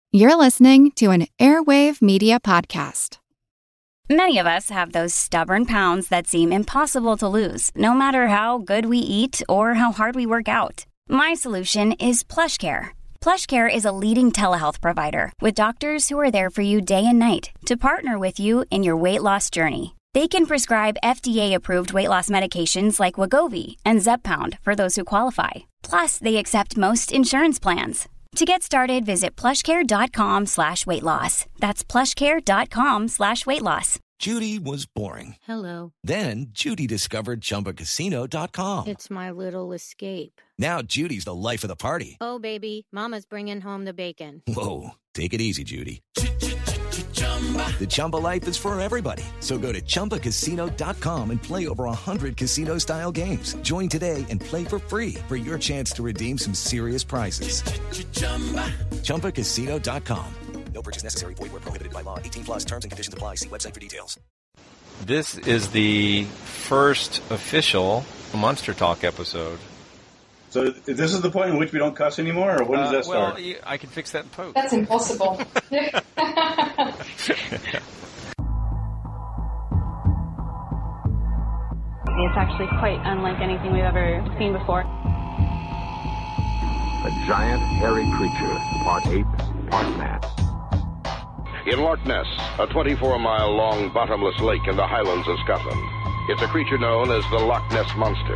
You're listening to an Airwave Media Podcast. Many of us have those stubborn pounds that seem impossible to lose, no matter how good we eat or how hard we work out. My solution is PlushCare. PlushCare is a leading telehealth provider with doctors who are there for you day and night to partner with you in your weight loss journey. They can prescribe FDA-approved weight loss medications like Wegovy and Zepbound for those who qualify. Plus, they accept most insurance plans. To get started, visit plushcare.com/weightloss. That's plushcare.com/weightloss. Judy was boring. Hello. Then Judy discovered ChumbaCasino.com. It's my little escape. Now Judy's the life of the party. Oh, baby, mama's bringing home the bacon. Whoa, take it easy, Judy. The Chumba life is for everybody. So go to ChumbaCasino.com and play over 100 casino-style games. Join today and play for free for your chance to redeem some serious prizes. ChumbaCasino.com. No purchase necessary. Void where prohibited by law. 18 plus terms and conditions apply. See website for details. This is the first official Monster Talk episode. So this is the point in which we don't cuss anymore, or when does that start? Well, I can fix that in post. That's impossible. It's actually quite unlike anything we've ever seen before. A giant, hairy creature, part ape, part man. In Loch Ness, a 24-mile-long bottomless lake in the Highlands of Scotland. It's a creature known as the Loch Ness Monster.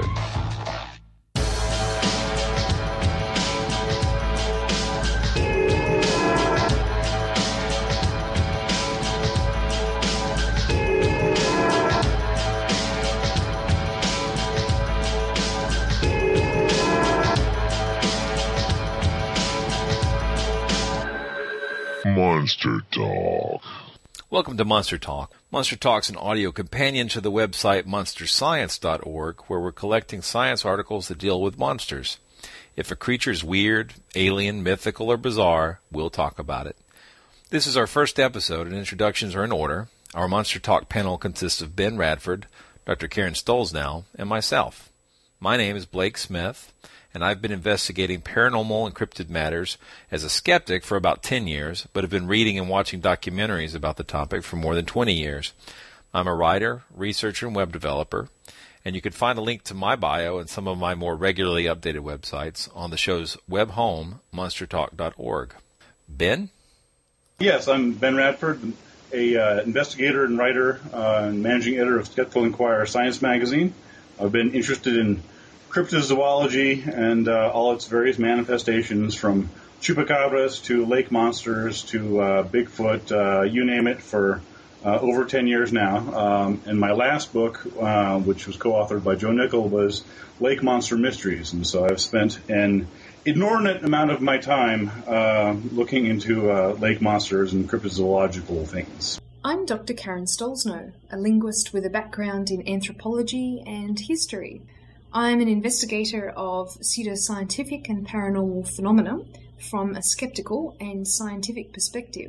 Monster Talk. Welcome to Monster Talk. Monster Talk's an audio companion to the website monsterscience.org, where we're collecting science articles that deal with monsters. If a creature's weird, alien, mythical, or bizarre, we'll talk about it. This is our first episode, and introductions are in order. Our Monster Talk panel consists of Ben Radford, Dr. Karen Stollsnow, and myself. My name is Blake Smith, and I've been investigating paranormal and cryptid matters as a skeptic for about 10 years, but have been reading and watching documentaries about the topic for more than 20 years. I'm a writer, researcher, and web developer, and you can find a link to my bio and some of my more regularly updated websites on the show's web home, monstertalk.org. Ben? Yes, I'm Ben Radford, a investigator and writer and managing editor of Skeptical Inquirer Science Magazine. I've been interested in cryptozoology and all its various manifestations, from chupacabras to lake monsters to Bigfoot, you name it, for over 10 years now. And my last book, which was co-authored by Joe Nickell, was Lake Monster Mysteries. And so I've spent an inordinate amount of my time looking into lake monsters and cryptozoological things. I'm Dr. Karen Stollsnow, a linguist with a background in anthropology and history. I'm an investigator of pseudoscientific and paranormal phenomena from a skeptical and scientific perspective.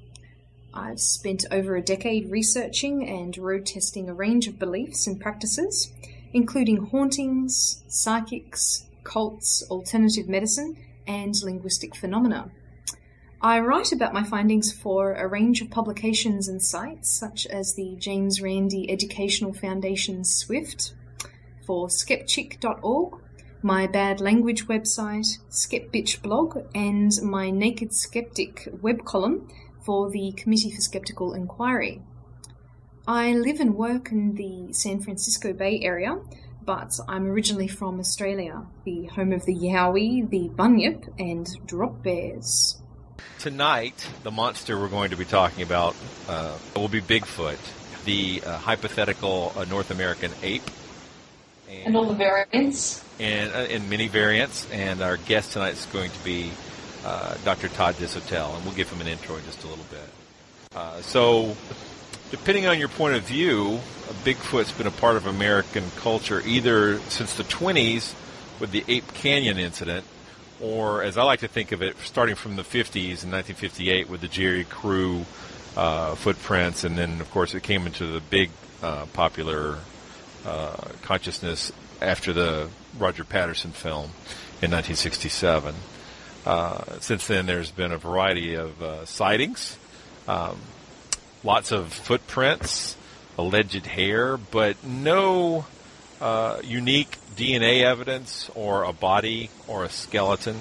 I've spent over a decade researching and road testing a range of beliefs and practices, including hauntings, psychics, cults, alternative medicine, and linguistic phenomena. I write about my findings for a range of publications and sites, such as the James Randi Educational Foundation SWIFT, for skepchick.org, my Bad Language website, Skepbitch blog, and my Naked Skeptic web column for the Committee for Skeptical Inquiry. I live and work in the San Francisco Bay Area, but I'm originally from Australia, the home of the Yowie, the Bunyip, and drop bears. Tonight, the monster we're going to be talking about will be Bigfoot, the hypothetical North American ape. And all the variants. And many variants. And our guest tonight is going to be Dr. Todd Disotell, and we'll give him an intro in just a little bit. So, depending on your point of view, Bigfoot's been a part of American culture either since the 20s with the Ape Canyon incident, or, as I like to think of it, starting from the 50s in 1958 with the Jerry Crew footprints, and then, of course, it came into the big popular consciousness after the Roger Patterson film in 1967. Since then, there's been a variety of sightings, lots of footprints, alleged hair, but no unique DNA evidence or a body or a skeleton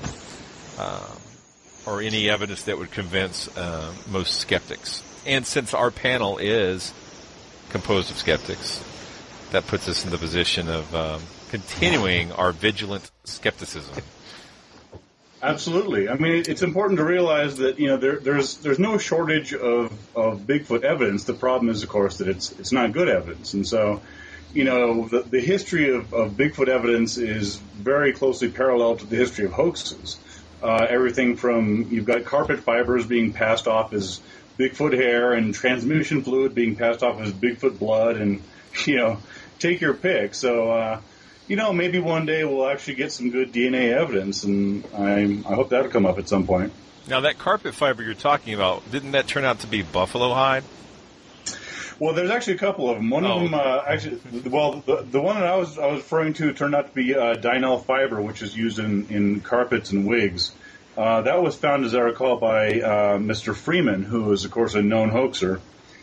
or any evidence that would convince most skeptics. And since our panel is composed of skeptics, that puts us in the position of continuing our vigilant skepticism. Absolutely. I mean, it's important to realize that there's no shortage of Bigfoot evidence. The problem is, of course, that it's not good evidence, and so the history of Bigfoot evidence is very closely parallel to the history of hoaxes. Everything from you've got carpet fibers being passed off as Bigfoot hair and transmission fluid being passed off as Bigfoot blood, and take your pick. So. Maybe one day we'll actually get some good DNA evidence, and I hope that'll come up at some point. Now, that carpet fiber you're talking about, didn't that turn out to be buffalo hide? Well, there's actually a couple of them. One of them, the one that I was referring to turned out to be Dynel fiber, which is used in carpets and wigs. That was found, as I recall, by Mr. Freeman, who is, of course, a known hoaxer.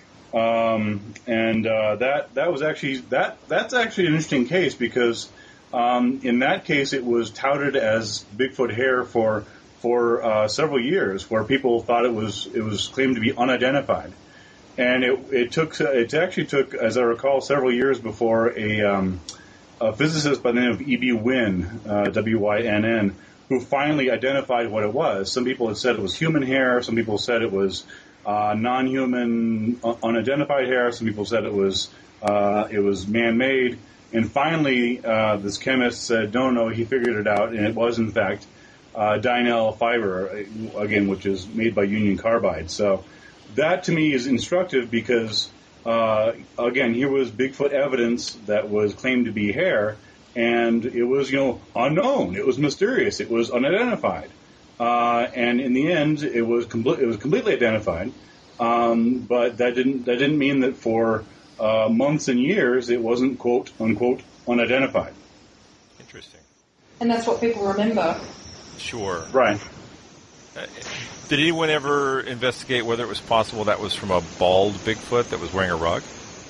That's actually an interesting case because in that case it was touted as Bigfoot hair for several years, where people thought it was claimed to be unidentified, and it actually took, as I recall, several years before a physicist by the name of E.B. Wynn, W-Y-N-N, who finally identified what it was. Some people had said it was human hair. Some people said it was non-human, unidentified hair. Some people said it was man-made, and finally this chemist said, no, he figured it out, and it was in fact Dynel fiber, again, which is made by Union Carbide. So that to me is instructive because again, here was Bigfoot evidence that was claimed to be hair, and it was unknown, it was mysterious, it was unidentified. And in the end, it was completely identified, but that didn't mean that for months and years it wasn't quote unquote unidentified. Interesting. And that's what people remember. Sure. Right. Did anyone ever investigate whether it was possible that was from a bald Bigfoot that was wearing a rug?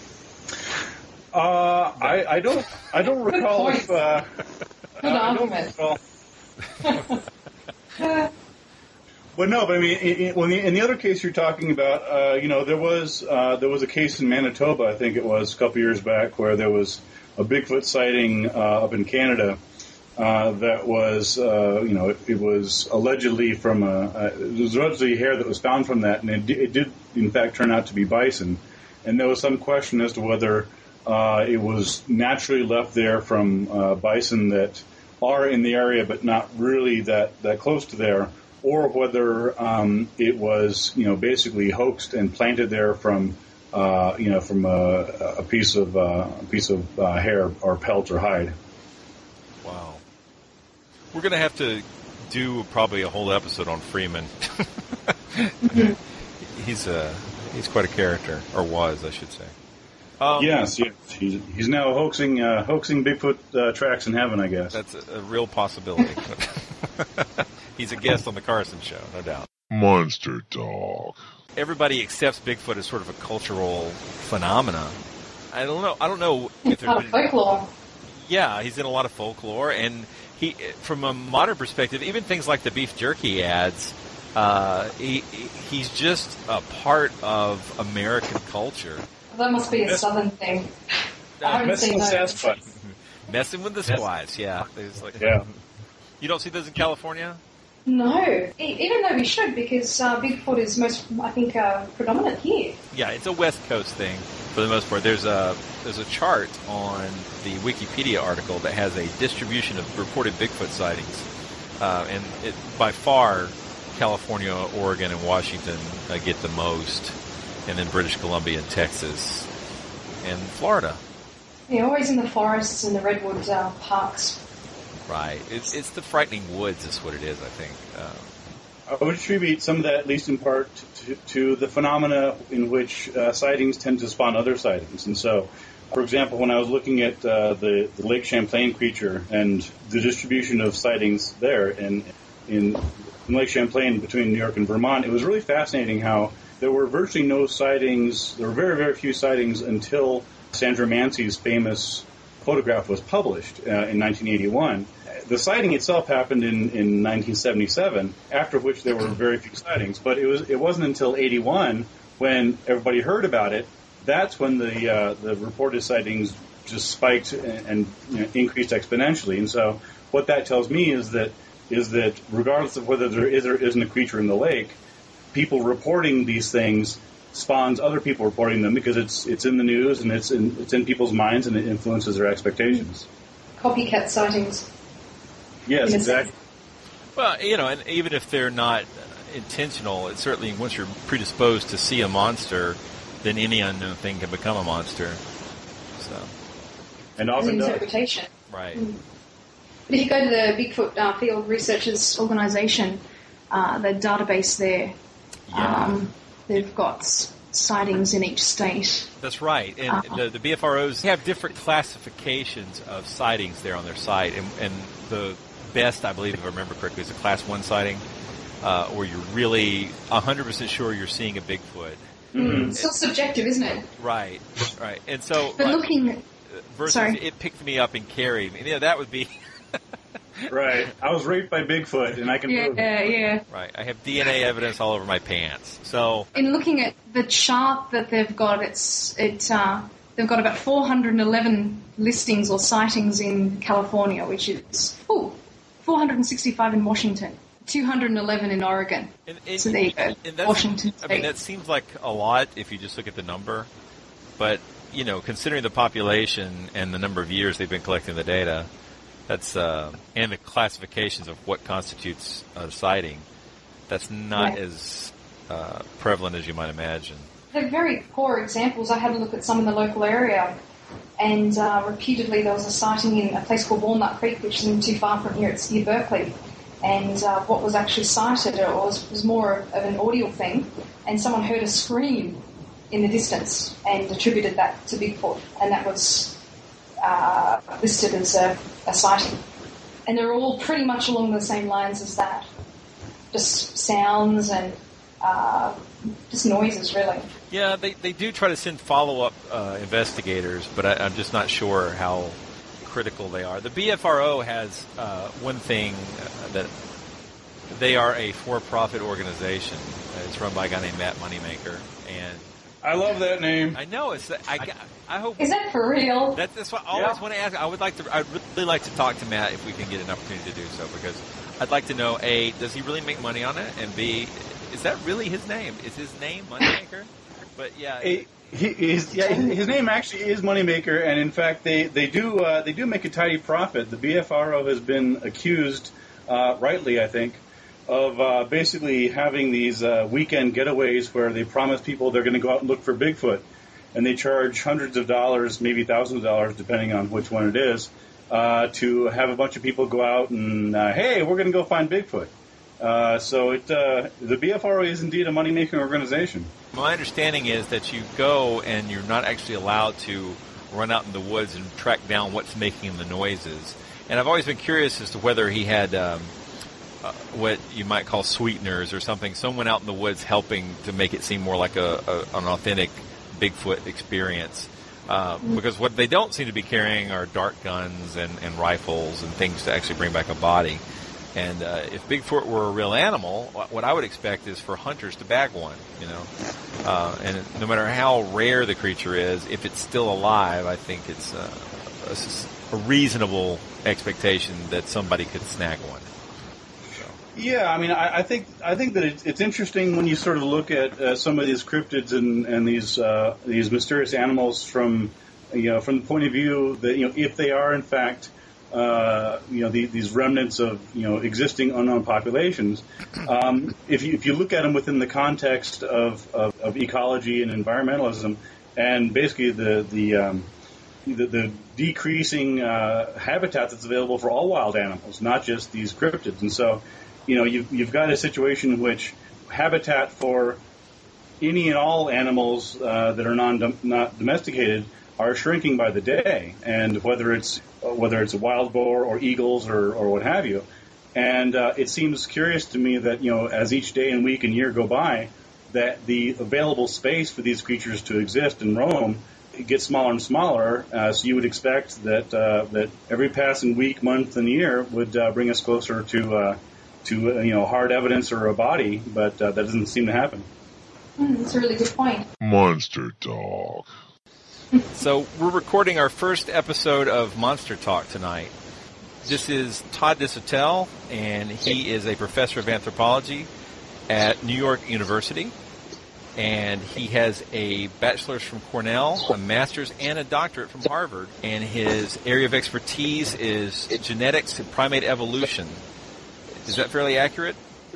I don't recall if. Good argument. But I mean, in the other case you're talking about, there was a case in Manitoba, I think it was a couple years back, where there was a Bigfoot sighting up in Canada that was, it was allegedly from it was allegedly hair that was found from that, and it did in fact turn out to be bison, and there was some question as to whether it was naturally left there from bison that are in the area but not really that close to there, or whether it was basically hoaxed and planted there from from a piece of hair or pelt or hide. Wow, we're going to have to do probably a whole episode on Freeman. He's quite a character, or was, I should say. Yes. He's now hoaxing Bigfoot tracks in heaven, I guess. That's a real possibility. He's a guest on the Carson Show, no doubt. Monster Talk. Everybody accepts Bigfoot as sort of a cultural phenomena. I don't know if there's been folklore. Yeah, he's in a lot of folklore, and he, from a modern perspective, even things like the beef jerky ads, he's just a part of American culture. That must be a southern thing. I haven't seen those. Messing with the squats, yeah. Yeah. You don't see those in California? No, even though we should, because Bigfoot is most, I think, predominant here. Yeah, it's a West Coast thing for the most part. There's a chart on the Wikipedia article that has a distribution of reported Bigfoot sightings, and by far California, Oregon, and Washington get the most, and then British Columbia and Texas and Florida. Yeah, always in the forests and the redwood parks. Right. It's the frightening woods is what it is, I think. I would attribute some of that, at least in part, to the phenomena in which sightings tend to spawn other sightings. And so, for example, when I was looking at the Lake Champlain creature and the distribution of sightings there, and in Lake Champlain between New York and Vermont, it was really fascinating how there were virtually no sightings. There were very, very few sightings until Sandra Mansey's famous photograph was published in 1981. The sighting itself happened in 1977, after which there were very few sightings. But it wasn't until 81 when everybody heard about it. That's when the reported sightings just spiked and increased exponentially. And so what that tells me is that regardless of whether there is or isn't a creature in the lake, people reporting these things spawns other people reporting them because it's in the news and it's in people's minds and it influences their expectations. Copycat sightings. Yes, exactly. Well, and even if they're not intentional, it's certainly once you're predisposed to see a monster, then any unknown thing can become a monster. So, and often it's an interpretation, right? But if you go to the Bigfoot Field Researchers Organisation, the database there, they've got sightings in each state. That's right. And the BFROs have different classifications of sightings there on their site. And the best, I believe, if I remember correctly, is a Class 1 sighting, where you're really 100% sure you're seeing a Bigfoot. It's still subjective, isn't it? Right. And so, but looking versus it picked me up and carried me. That would be... Right. I was raped by Bigfoot, and I can prove it. Yeah. Right. I have DNA evidence all over my pants. So, in looking at the chart that they've got, they've got about 411 listings or sightings in California, which is 465 in Washington, 211 in Oregon. So there you go. Washington State. I mean, that seems like a lot if you just look at the number, but considering the population and the number of years they've been collecting the data. That's and the classifications of what constitutes a sighting. That's not as prevalent as you might imagine. They're very poor examples. I had a look at some in the local area, and repeatedly there was a sighting in a place called Walnut Creek, which isn't too far from here. It's near Berkeley. And what was actually sighted was more of an audio thing, and someone heard a scream in the distance and attributed that to Bigfoot, and that was listed as a sighting. And they're all pretty much along the same lines as that. Just sounds and just noises, really. Yeah, they do try to send follow-up investigators, but I'm just not sure how critical they are. The BFRO has one thing that they are a for-profit organization. It's run by a guy named Matt Moneymaker, and I love that name. I know. I hope. Is that for real? That's what I always want to ask. I'd really like to talk to Matt if we can get an opportunity to do so, because I'd like to know, A, does he really make money on it? And B, is that really his name? Is his name Moneymaker? But yeah. His name actually is Moneymaker, and in fact they do make a tidy profit. The BFRO has been accused, rightly I think, of basically having these weekend getaways where they promise people they're going to go out and look for Bigfoot, and they charge hundreds of dollars, maybe thousands of dollars, depending on which one it is, to have a bunch of people go out and, hey, we're going to go find Bigfoot. So the BFRO is indeed a money-making organization. My understanding is that you go and you're not actually allowed to run out in the woods and track down what's making the noises. And I've always been curious as to whether he had what you might call sweeteners or something, someone out in the woods helping to make it seem more like an authentic Bigfoot experience. Because what they don't seem to be carrying are dart guns and rifles and things to actually bring back a body. And if Bigfoot were a real animal, what I would expect is for hunters to bag one, and no matter how rare the creature is, if it's still alive, I think it's a reasonable expectation that somebody could snag one. Yeah, I mean, I think that it's interesting when you sort of look at some of these cryptids and these mysterious animals from the point of view that if they are in fact these remnants of existing unknown populations, if you look at them within the context of ecology and environmentalism, and basically the decreasing habitat that's available for all wild animals, not just these cryptids, and so. You've got a situation in which habitat for any and all animals that are not domesticated are shrinking by the day, and whether it's a wild boar or eagles or what have you, And it seems curious to me that, as each day and week and year go by, that the available space for these creatures to exist and roam gets smaller and smaller. So you would expect that every passing week, month, and year would bring us closer to hard evidence or a body, but that doesn't seem to happen. That's a really good point. Monster Talk. So we're recording our first episode of Monster Talk tonight. This is Todd Disotell, and he is a professor of anthropology at New York University. And he has a bachelor's from Cornell, a master's, and a doctorate from Harvard. And his area of expertise is genetics and primate evolution. Is that fairly accurate?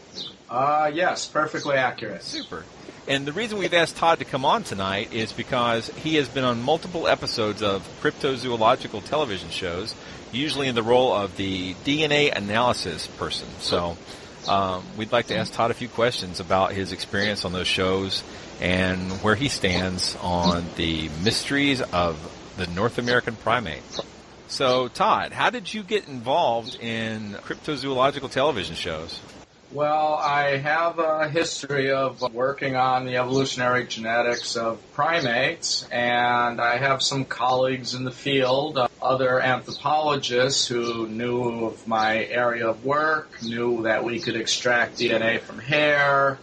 Yes, perfectly accurate. Super. And the reason we've asked Todd to come on tonight is because he has been on multiple episodes of cryptozoological television shows, usually in the role of the DNA analysis person. So we'd like to ask Todd a few questions about his experience on those shows and where he stands on the mysteries of the North American primate. So, Todd, how did you get involved in cryptozoological television shows? Well, I have a history of working on the evolutionary genetics of primates, and I have some colleagues in the field, other anthropologists who knew of my area of work, knew that we could extract DNA from hair.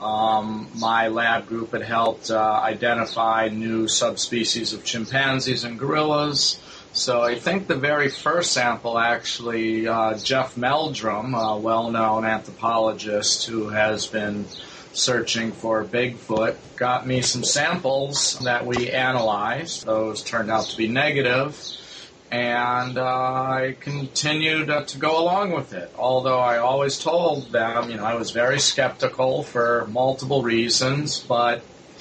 My lab group had helped identify new subspecies of chimpanzees and gorillas. So I think the very first sample, actually, Jeff Meldrum, a well-known anthropologist who has been searching for Bigfoot, got me some samples that we analyzed. Those turned out to be negative, and I continued to go along with it, although I always told them, I was very skeptical for multiple reasons, but,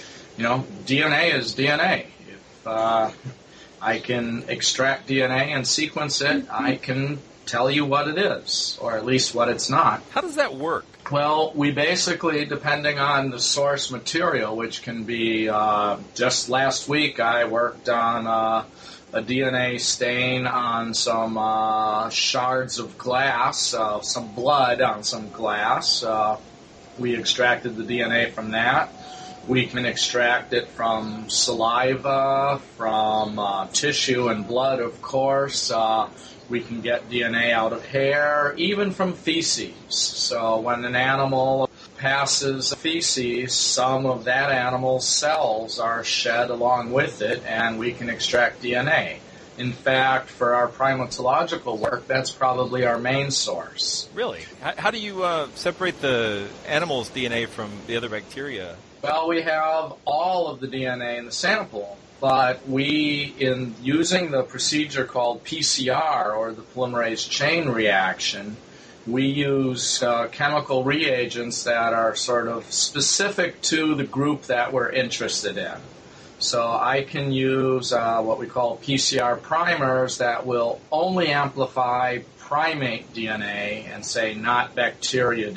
DNA is DNA. If I can extract DNA and sequence it, I can tell you what it is, or at least what it's not. How does that work? Well, we basically, depending on the source material, which can be, just last week I worked on a DNA stain on some shards of glass, some blood on some glass. We extracted the DNA from that. We can extract it from saliva, from tissue and blood, of course. We can get DNA out of hair, even from feces. So when an animal passes feces, some of that animal's cells are shed along with it, and we can extract DNA. In fact, for our primatological work, that's probably our main source. Really? How do you separate the animal's DNA from the other bacteria? Well, we have all of the DNA in the sample, but we, in using the procedure called PCR, or the polymerase chain reaction, we use chemical reagents that are sort of specific to the group that we're interested in. So I can use what we call PCR primers that will only amplify primate DNA and say not bacterial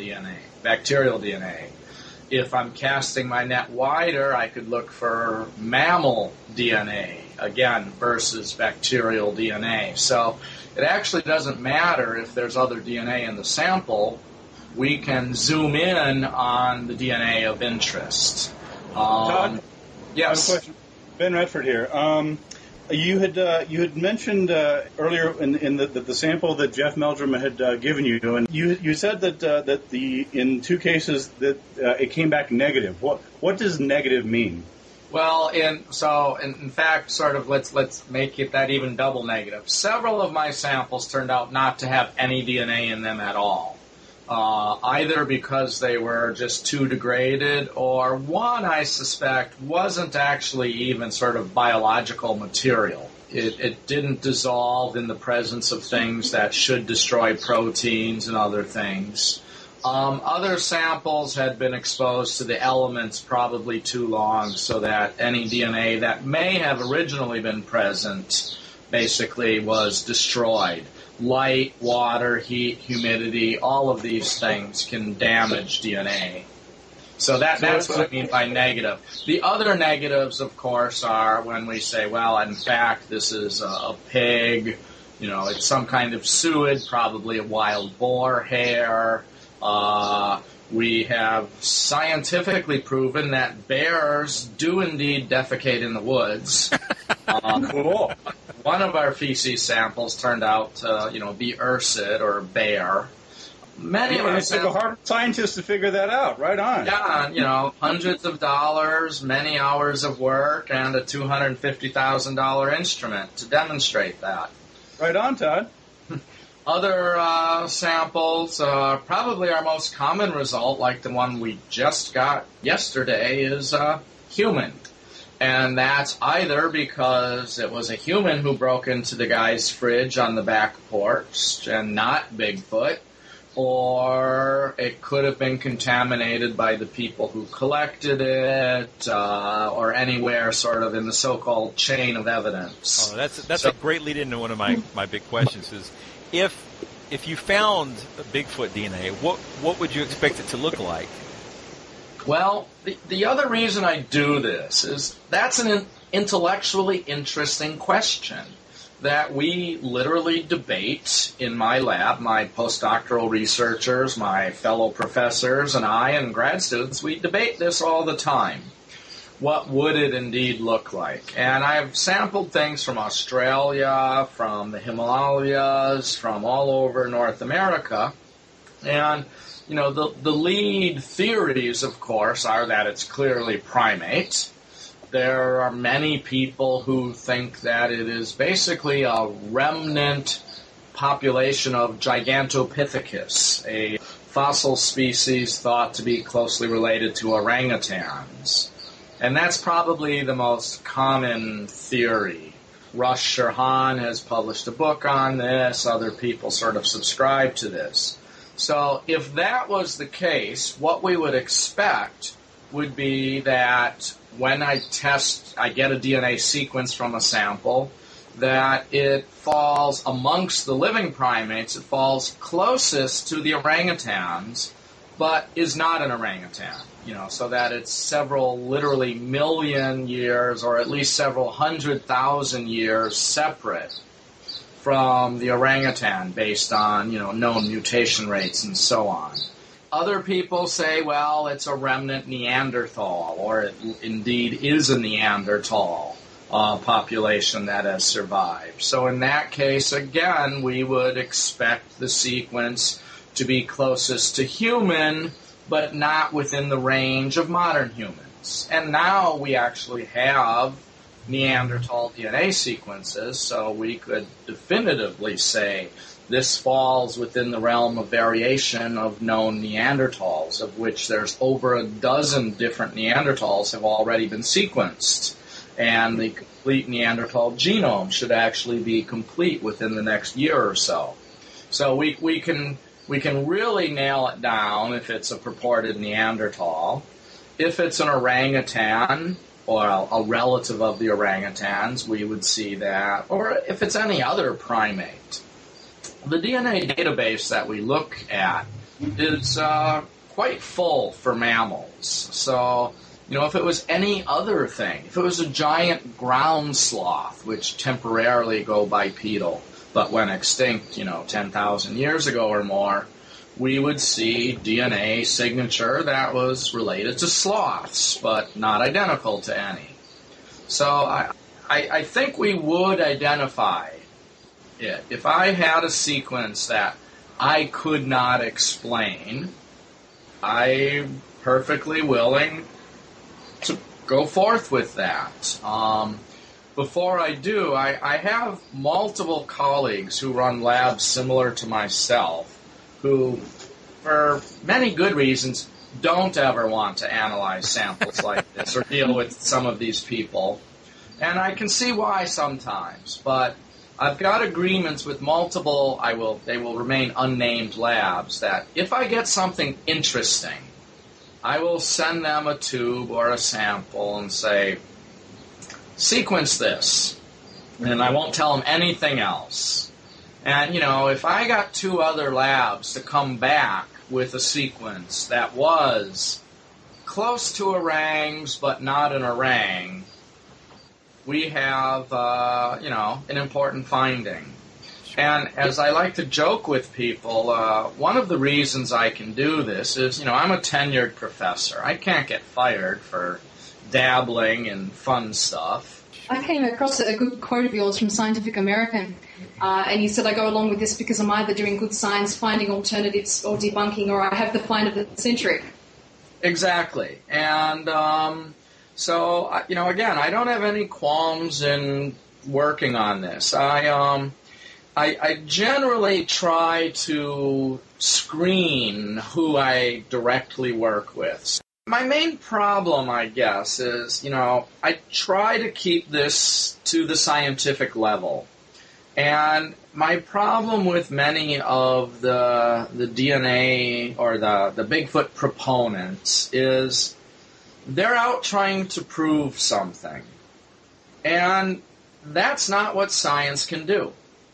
DNA. If I'm casting my net wider, I could look for mammal DNA, again, versus bacterial DNA. So it actually doesn't matter if there's other DNA in the sample. We can zoom in on the DNA of interest. Todd? Yes. I have a question. Ben Redford here. You had mentioned earlier in the sample that Jeff Meldrum had given you, and you said that in two cases that it came back negative. What does negative mean? Well, in fact, sort of let's make it that even double negative. Several of my samples turned out not to have any DNA in them at all. Either because they were just too degraded, or one, I suspect, wasn't actually even sort of biological material. It didn't dissolve in the presence of things that should destroy proteins and other things. Other samples had been exposed to the elements probably too long, so that any DNA that may have originally been present basically was destroyed. Light, water, heat, humidity, all of these things can damage DNA. So that's what I mean by negative. The other negatives, of course, are when we say, well, in fact, this is a pig, It's some kind of suet, probably a wild boar hair. We have scientifically proven that bears do indeed defecate in the woods. Cool. One of our feces samples turned out to, be ursid or bear. It took a hard scientist to figure that out. Right on. Yeah, hundreds of dollars, many hours of work, and a $250,000 instrument to demonstrate that. Right on, Todd. Other samples, probably our most common result, like the one we just got yesterday, is human. And that's either because it was a human who broke into the guy's fridge on the back porch and not Bigfoot, or it could have been contaminated by the people who collected it, or anywhere sort of in the so-called chain of evidence. Oh, that's a great lead into one of my big questions is, if you found Bigfoot DNA, what would you expect it to look like? Well, the other reason I do this is that's an intellectually interesting question that we literally debate in my lab. My postdoctoral researchers, my fellow professors, and I and grad students, we debate this all the time. What would it indeed look like? And I've sampled things from Australia, from the Himalayas, from all over North America. And, the lead theories, of course, are that it's clearly primate. There are many people who think that it is basically a remnant population of Gigantopithecus, a fossil species thought to be closely related to orangutans. And that's probably the most common theory. Rush Sirhan has published a book on this. Other people sort of subscribe to this. So if that was the case, what we would expect would be that when I get a DNA sequence from a sample, that it falls amongst the living primates, it falls closest to the orangutans, but is not an orangutan. So that it's several, literally million years, or at least several 100,000 years separate from the orangutan based on, known mutation rates and so on. Other people say, well, it's a remnant Neanderthal, or it indeed is a Neanderthal population that has survived. So in that case, again, we would expect the sequence to be closest to human, but not within the range of modern humans. And now we actually have Neanderthal DNA sequences, so we could definitively say this falls within the realm of variation of known Neanderthals, of which there's over a dozen different Neanderthals have already been sequenced. And the complete Neanderthal genome should actually be complete within the next year or so. So we can really nail it down if it's a purported Neanderthal. If it's an orangutan, or a relative of the orangutans, we would see that. Or if it's any other primate. The DNA database that we look at is quite full for mammals. So, if it was any other thing, if it was a giant ground sloth, which temporarily go bipedal, but went extinct, 10,000 years ago or more, we would see DNA signature that was related to sloths, but not identical to any. So I think we would identify it. If I had a sequence that I could not explain, I'm perfectly willing to go forth with that. Before I do, I have multiple colleagues who run labs similar to myself, who, for many good reasons, don't ever want to analyze samples like this or deal with some of these people. And I can see why sometimes, but I've got agreements with multiple, they will remain unnamed labs, that if I get something interesting, I will send them a tube or a sample and say, sequence this, and I won't tell them anything else. And, if I got two other labs to come back with a sequence that was close to orangs but not an orang, we have, an important finding. And as I like to joke with people, one of the reasons I can do this is, I'm a tenured professor. I can't get fired for dabbling in fun stuff. I came across a good quote of yours from Scientific American, and you said, I go along with this because I'm either doing good science, finding alternatives, or debunking, or I have the find of the century. Exactly. And so, again, I don't have any qualms in working on this. I generally try to screen who I directly work with. My main problem, I guess, is, I try to keep this to the scientific level. And my problem with many of the DNA or the Bigfoot proponents is they're out trying to prove something. And that's not what science can do.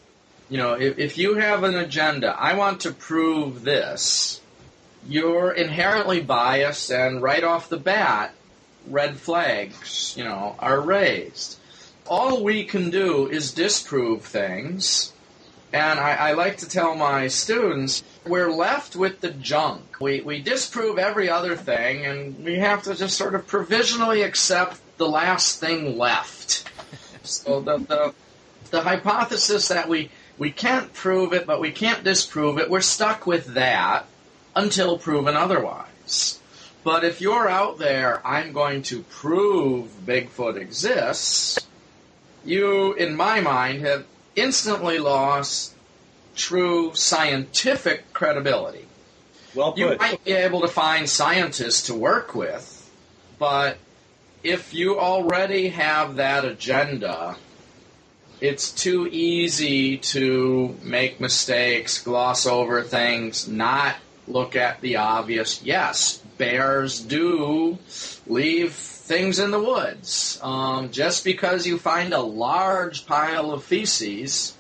If you have an agenda, I want to prove this, you're inherently biased, and right off the bat, red flags, are raised. All we can do is disprove things, and I like to tell my students, we're left with the junk. We disprove every other thing, and we have to just sort of provisionally accept the last thing left. So the hypothesis that we can't prove it, but we can't disprove it, we're stuck with that until proven otherwise. But if you're out there, I'm going to prove Bigfoot exists, you, in my mind, have instantly lost true scientific credibility. Well put. You might be able to find scientists to work with, but if you already have that agenda, it's too easy to make mistakes, gloss over things, not look at the obvious. Yes, bears do leave things in the woods. Just because you find a large pile of feces,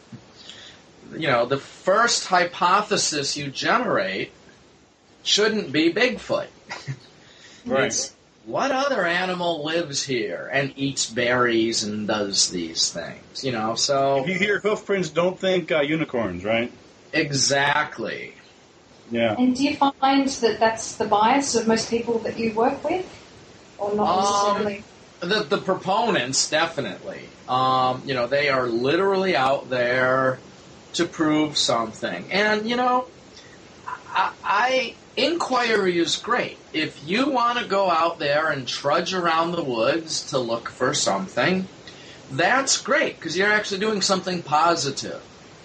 the first hypothesis you generate shouldn't be Bigfoot. Right. It's what other animal lives here and eats berries and does these things? So if you hear hoof prints, don't think unicorns, right? Exactly. Yeah. And do you find that that's the bias of most people that you work with, or not necessarily? The proponents, definitely. They are literally out there to prove something. And, inquiry is great. If you want to go out there and trudge around the woods to look for something, that's great, because you're actually doing something positive.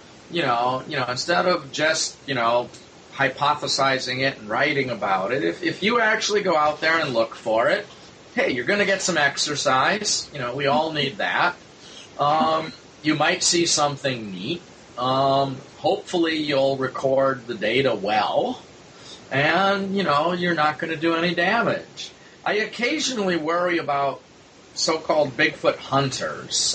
Instead of just, hypothesizing it and writing about it, if you actually go out there and look for it, hey, you're going to get some exercise. We all need that. You might see something neat. Hopefully you'll record the data well, and, you're not going to do any damage. I occasionally worry about so-called Bigfoot hunters.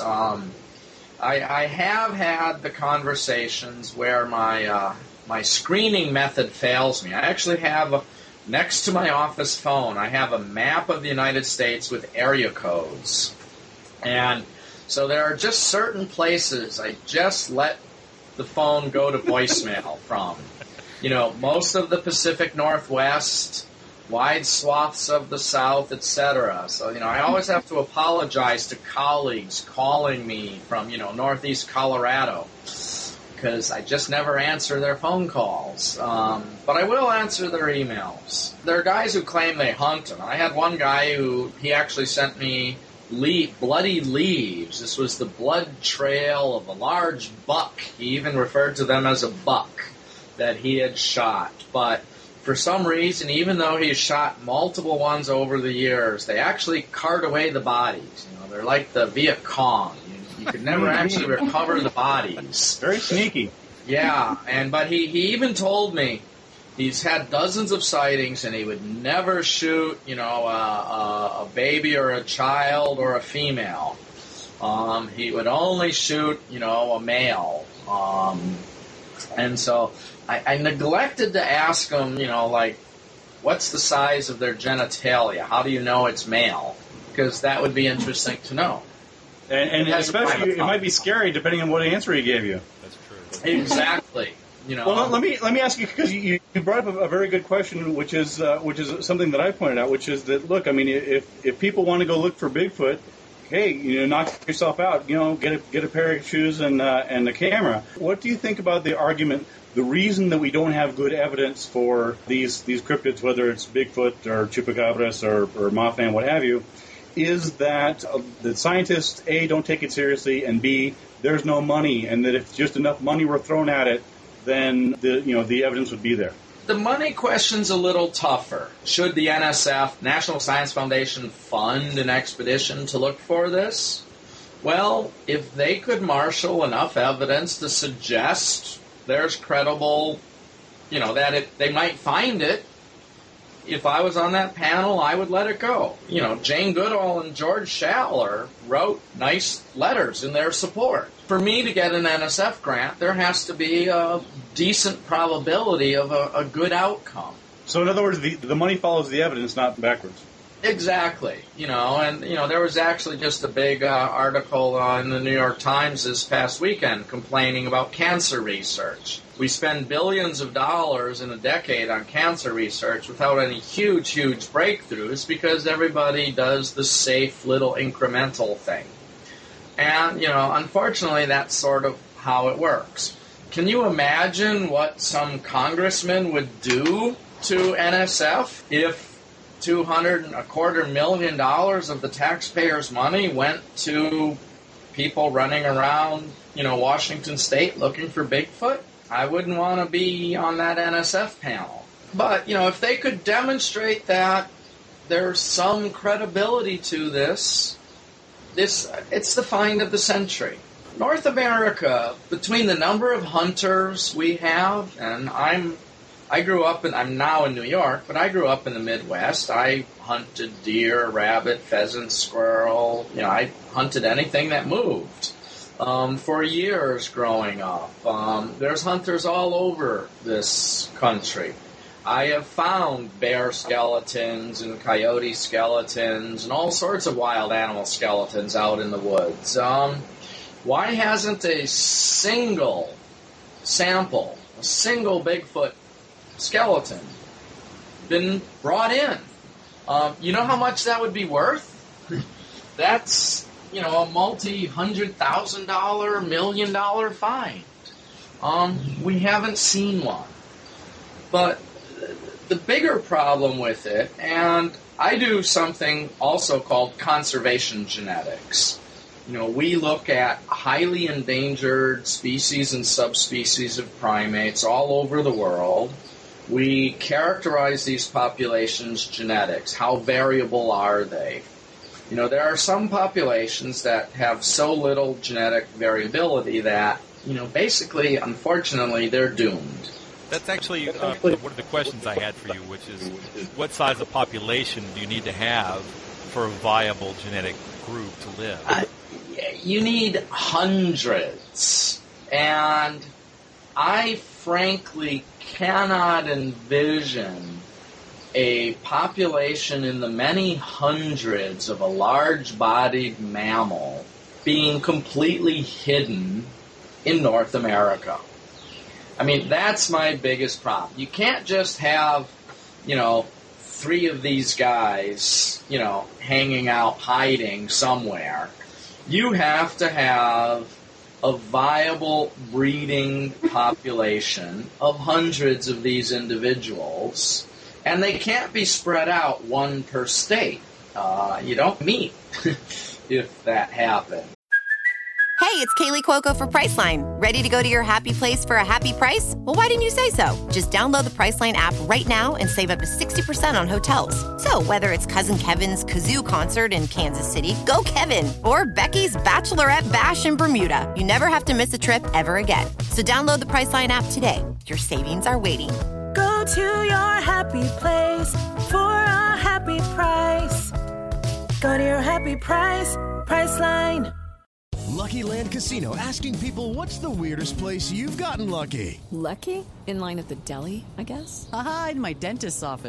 I have had the conversations where my screening method fails me. I actually have, next to my office phone, I have a map of the United States with area codes. And so there are just certain places I just let the phone go to voicemail from. Most of the Pacific Northwest, wide swaths of the South, etc. So, I always have to apologize to colleagues calling me from, Northeast Colorado, because I just never answer their phone calls. But I will answer their emails. There are guys who claim they hunt them. I had one guy he actually sent me bloody leaves. This was the blood trail of a large buck. He even referred to them as a buck that he had shot. But for some reason, even though he shot multiple ones over the years, they actually cart away the bodies. They're like the Viet Cong. You could never actually recover the bodies. Very sneaky. Yeah, but he even told me he's had dozens of sightings, and he would never shoot, a baby or a child or a female. He would only shoot, a male. And so I neglected to ask him, what's the size of their genitalia? How do you know it's male? Because that would be interesting to know. And especially, it might be scary depending on what answer he gave you. That's true. Exactly. You know. Well, let me ask you, because you brought up a very good question, which is something that I pointed out, which is that, look, I mean, if people want to go look for Bigfoot, hey, knock yourself out, get a pair of shoes and a camera. What do you think about the argument? The reason that we don't have good evidence for these cryptids, whether it's Bigfoot or Chupacabras or Mothman, what have you, is that the scientists, A, don't take it seriously, and B, there's no money, and that if just enough money were thrown at it, then the evidence would be there. The money question's a little tougher. Should the NSF, National Science Foundation, fund an expedition to look for this? Well, if they could marshal enough evidence to suggest there's credible, that they might find it, if I was on that panel, I would let it go. Jane Goodall and George Schaller wrote nice letters in their support. For me to get an NSF grant, there has to be a decent probability of a good outcome. So in other words, the money follows the evidence, not backwards. Exactly. There was actually just a big article in the New York Times this past weekend complaining about cancer research. We spend billions of dollars in a decade on cancer research without any huge breakthroughs because everybody does the safe little incremental thing. And, unfortunately, that's sort of how it works. Can you imagine what some congressman would do to NSF if $225 million of the taxpayers' money went to people running around, Washington State looking for Bigfoot? I wouldn't want to be on that NSF panel. But, if they could demonstrate that there's some credibility to this, it's the find of the century. North America, between the number of hunters we have, and I'm now in New York, but I grew up in the Midwest. I hunted deer, rabbit, pheasant, squirrel. I hunted anything that moved for years growing up. There's hunters all over this country. I have found bear skeletons and coyote skeletons and all sorts of wild animal skeletons out in the woods. Why hasn't a single sample, a single Bigfoot skeleton been brought in? You know how much that would be worth? That's, a multi-$100,000, $1 million find. We haven't seen one. But the bigger problem with it, and I do something also called conservation genetics. We look at highly endangered species and subspecies of primates all over the world. We characterize these populations' genetics. How variable are they? There are some populations that have so little genetic variability that, basically, unfortunately, they're doomed. That's actually one of the questions I had for you, which is what size of population do you need to have for a viable genetic group to live? You need hundreds. And I frankly cannot envision a population in the many hundreds of a large-bodied mammal being completely hidden in North America. I mean, that's my biggest problem. You can't just have, 3 of these guys, hanging out, hiding somewhere. You have to have a viable breeding population of hundreds of these individuals, and they can't be spread out one per state. You don't meet if that happens. Hey, it's Kaylee Cuoco for Priceline. Ready to go to your happy place for a happy price? Well, why didn't you say so? Just download the Priceline app right now and save up to 60% on hotels. So whether it's Cousin Kevin's Kazoo Concert in Kansas City, go Kevin, or Becky's Bachelorette Bash in Bermuda, you never have to miss a trip ever again. So download the Priceline app today. Your savings are waiting. Go to your happy place for a happy price. Go to your happy price, Priceline. Lucky Land Casino, asking people, what's the weirdest place you've gotten lucky? Lucky? In line at the deli, I guess? Aha, in my dentist's office.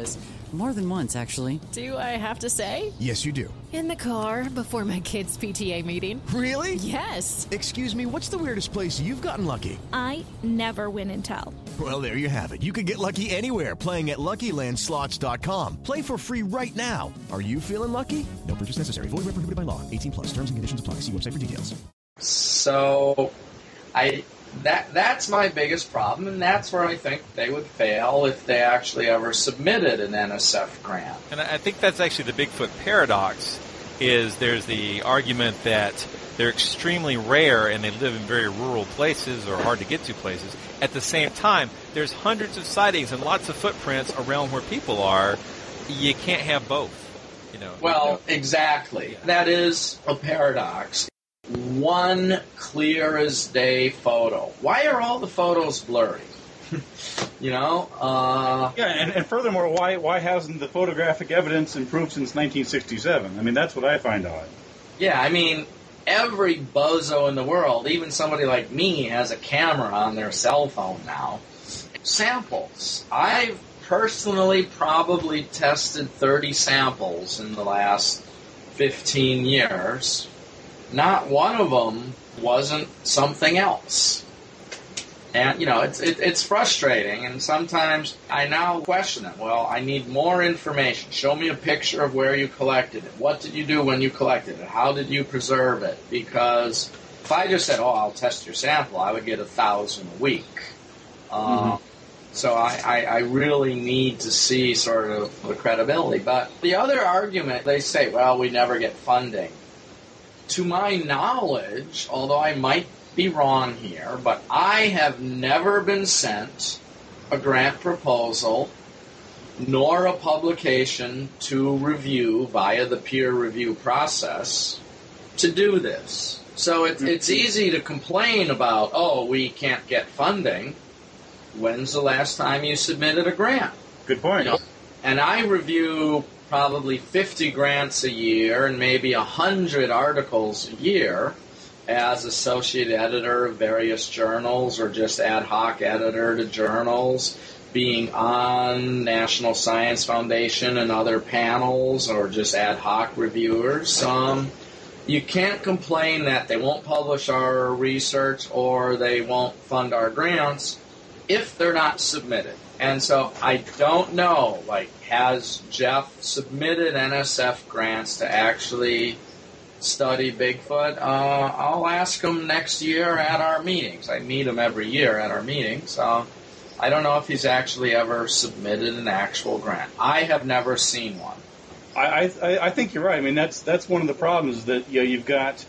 More than once, actually. Do I have to say? Yes, you do. In the car before my kids' PTA meeting. Really? Yes. Excuse me, what's the weirdest place you've gotten lucky? I never win and tell. Well, there you have it. You can get lucky anywhere, playing at LuckyLandSlots.com. Play for free right now. Are you feeling lucky? No purchase necessary. Void where prohibited by law. 18+. Terms and conditions apply. See website for details. So, that's my biggest problem, and that's where I think they would fail if they actually ever submitted an NSF grant. And I think that's actually the Bigfoot paradox, is there's the argument that they're extremely rare and they live in very rural places or hard to get to places. At the same time, there's hundreds of sightings and lots of footprints around where people are. You can't have both, you know. Well, exactly. That is a paradox. One clear as day photo. Why are all the photos blurry? You know? And furthermore, why hasn't the photographic evidence improved since 1967? I mean, that's what I find odd. Yeah, I mean, every bozo in the world, even somebody like me, has a camera on their cell phone now. Samples. I've personally probably tested 30 samples in the last 15 years. Not one of them wasn't something else. And, you know, it's frustrating, and sometimes I now question it. Well, I need more information. Show me a picture of where you collected it. What did you do when you collected it? How did you preserve it? Because if I just said, I'll test your sample, I would get 1,000 a week. So I really need to see sort of the credibility. But the other argument, they say, well, we never get funding. To my knowledge, although I might be wrong here, but I have never been sent a grant proposal nor a publication to review via the peer review process to do this. So it's easy to complain about, oh, we can't get funding. When's the last time you submitted a grant? Good point. You know, and I review probably 50 grants a year and maybe 100 articles a year as associate editor of various journals or just ad hoc editor to journals, being on National Science Foundation and other panels or just ad hoc reviewers. You can't complain that they won't publish our research or they won't fund our grants if they're not submitted. And so I don't know, like, has Jeff submitted NSF grants to actually study Bigfoot? I'll ask him next year at our meetings. I meet him every year at our meetings. I don't know if he's actually ever submitted an actual grant. I have never seen one. I think you're right. I mean, that's one of the problems that you've got.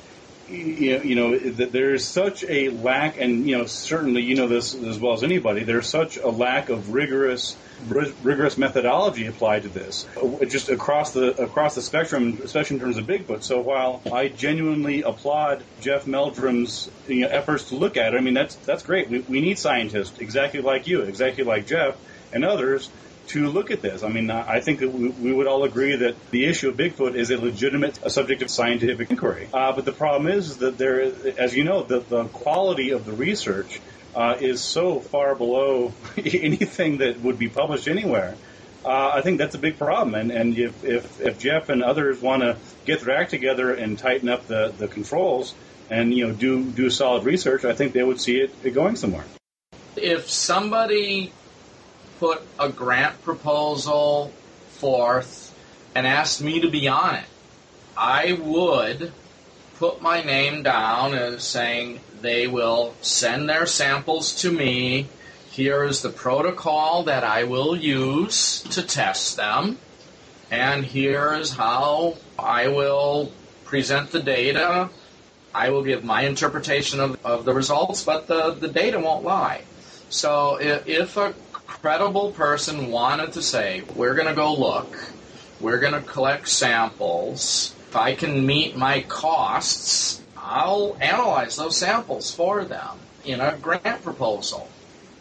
That there's such a lack, and certainly you know this as well as anybody. There's such a lack of rigorous methodology applied to this, just across the spectrum, especially in terms of Bigfoot. So while I genuinely applaud Jeff Meldrum's efforts to look at it, I mean that's great. We need scientists exactly like you, exactly like Jeff and others, to look at this. I mean, I think that we would all agree that the issue of Bigfoot is a legitimate subject of scientific inquiry. But the problem is that there, as you know, the quality of the research is so far below anything that would be published anywhere. I think that's a big problem. And if Jeff and others want to get their act together and tighten up the controls and do solid research, I think they would see it going somewhere. If somebody put a grant proposal forth and asked me to be on it, I would put my name down as saying they will send their samples to me. Here is the protocol that I will use to test them, and here is how I will present the data. I will give my interpretation of the results, but the data won't lie. So if a credible person wanted to say, we're going to go look, we're going to collect samples, if I can meet my costs, I'll analyze those samples for them in a grant proposal.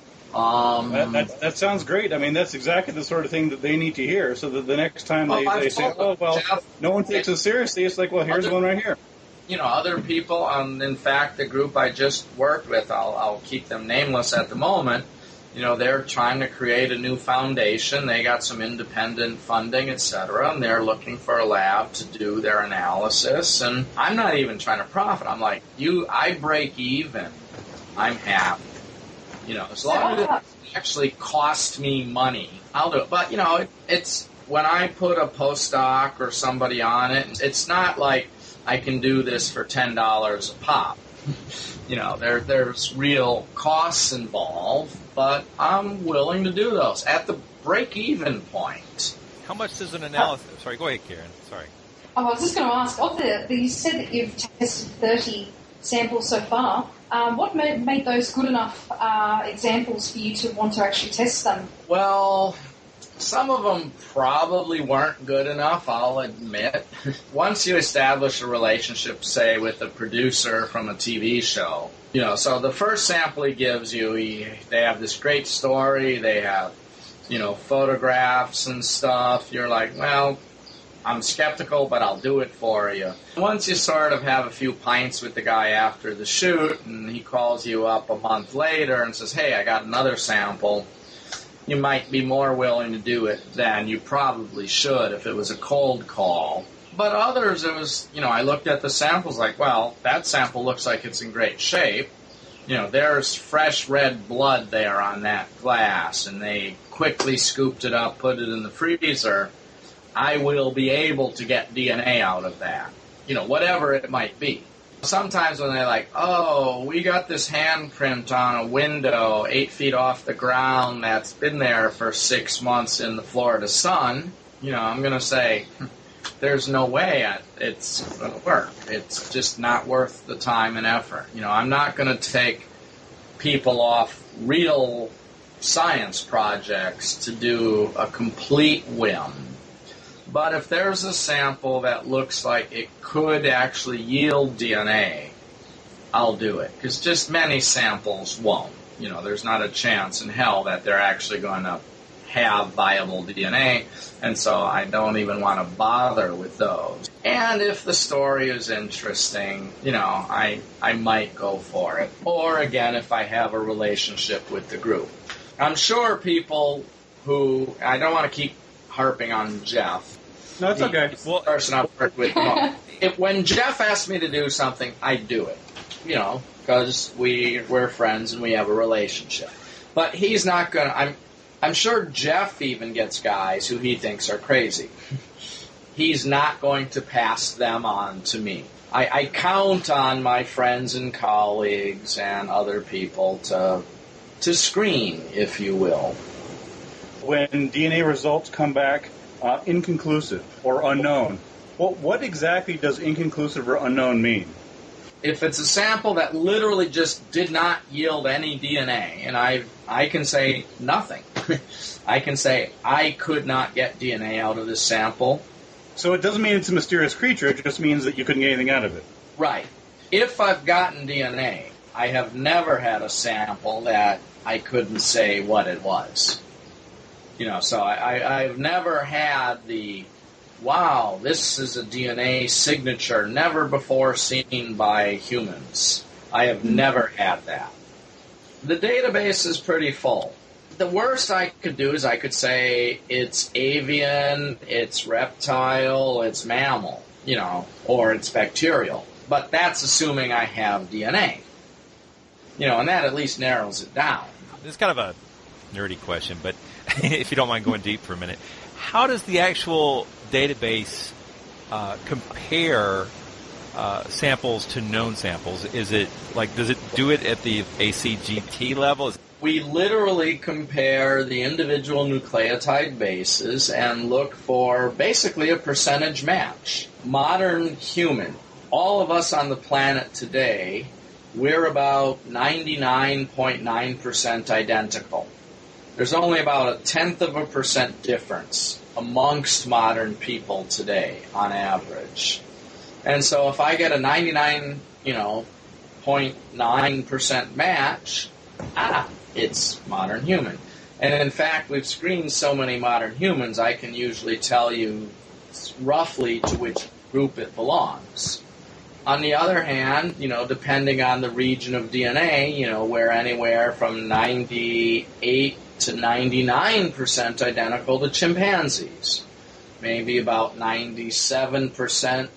That sounds great. I mean, that's exactly the sort of thing that they need to hear, so that the next time they say, Jeff, no one takes us seriously, it's like, well, here's one right here. Other people, in fact, the group I just worked with, I'll keep them nameless at the moment, they're trying to create a new foundation. They got some independent funding, etc., and they're looking for a lab to do their analysis. And I'm not even trying to profit. I'm like, I break even, I'm happy. As long as it actually cost me money, I'll do it. But, it's when I put a postdoc or somebody on it, it's not like I can do this for $10 a pop. There's real costs involved, but I'm willing to do those at the break-even point. How much does an analysis... Sorry, go ahead, Karen. Sorry. I was just going to ask, you said that you've tested 30 samples so far. What made those good enough examples for you to want to actually test them? Well, some of them probably weren't good enough, I'll admit. Once you establish a relationship, say, with a producer from a TV show, so the first sample he gives you, they have this great story, they have, photographs and stuff. You're like, well, I'm skeptical, but I'll do it for you. Once you sort of have a few pints with the guy after the shoot, and he calls you up a month later and says, hey, I got another sample, you might be more willing to do it than you probably should if it was a cold call. But others, it was, I looked at the samples like, well, that sample looks like it's in great shape. There's fresh red blood there on that glass, and they quickly scooped it up, put it in the freezer. I will be able to get DNA out of that, whatever it might be. Sometimes when they're like, oh, we got this handprint on a window 8 feet off the ground that's been there for 6 months in the Florida sun, I'm going to say, there's no way it's going to work. It's just not worth the time and effort. I'm not going to take people off real science projects to do a complete whim. But if there's a sample that looks like it could actually yield DNA, I'll do it. Because just many samples won't. There's not a chance in hell that they're actually going to have viable DNA, and so I don't even want to bother with those. And if the story is interesting, I might go for it. Or again, if I have a relationship with the group. I'm sure people who, I don't want to keep harping on Jeff. No, it's okay. The person I've worked with. When Jeff asks me to do something, I do it. Because we're friends and we have a relationship. But he's not going to... I'm sure Jeff even gets guys who he thinks are crazy. He's not going to pass them on to me. I count on my friends and colleagues and other people to screen, if you will. When DNA results come back inconclusive or unknown, what exactly does inconclusive or unknown mean? If it's a sample that literally just did not yield any DNA, and I can say nothing. I can say I could not get DNA out of this sample. So it doesn't mean it's a mysterious creature, it just means that you couldn't get anything out of it. Right. If I've gotten DNA, I have never had a sample that I couldn't say what it was. So I've never had the, wow, this is a DNA signature never before seen by humans. I have never had that. The database is pretty full. The worst I could do is I could say it's avian, it's reptile, it's mammal, or it's bacterial. But that's assuming I have DNA. And that at least narrows it down. This is kind of a nerdy question, but if you don't mind going deep for a minute, how does the actual database compare samples to known samples? Is it does it do it at the ACGT level? We literally compare the individual nucleotide bases and look for basically a percentage match. Modern human, all of us on the planet today, we're about 99.9% identical. There's only about 0.1% difference amongst modern people today on average. And so if I get a 99.9% match, it's modern human. And in fact, we've screened so many modern humans, I can usually tell you roughly to which group it belongs. On the other hand, depending on the region of DNA, we're anywhere from 98 to 99% identical to chimpanzees. Maybe about 97%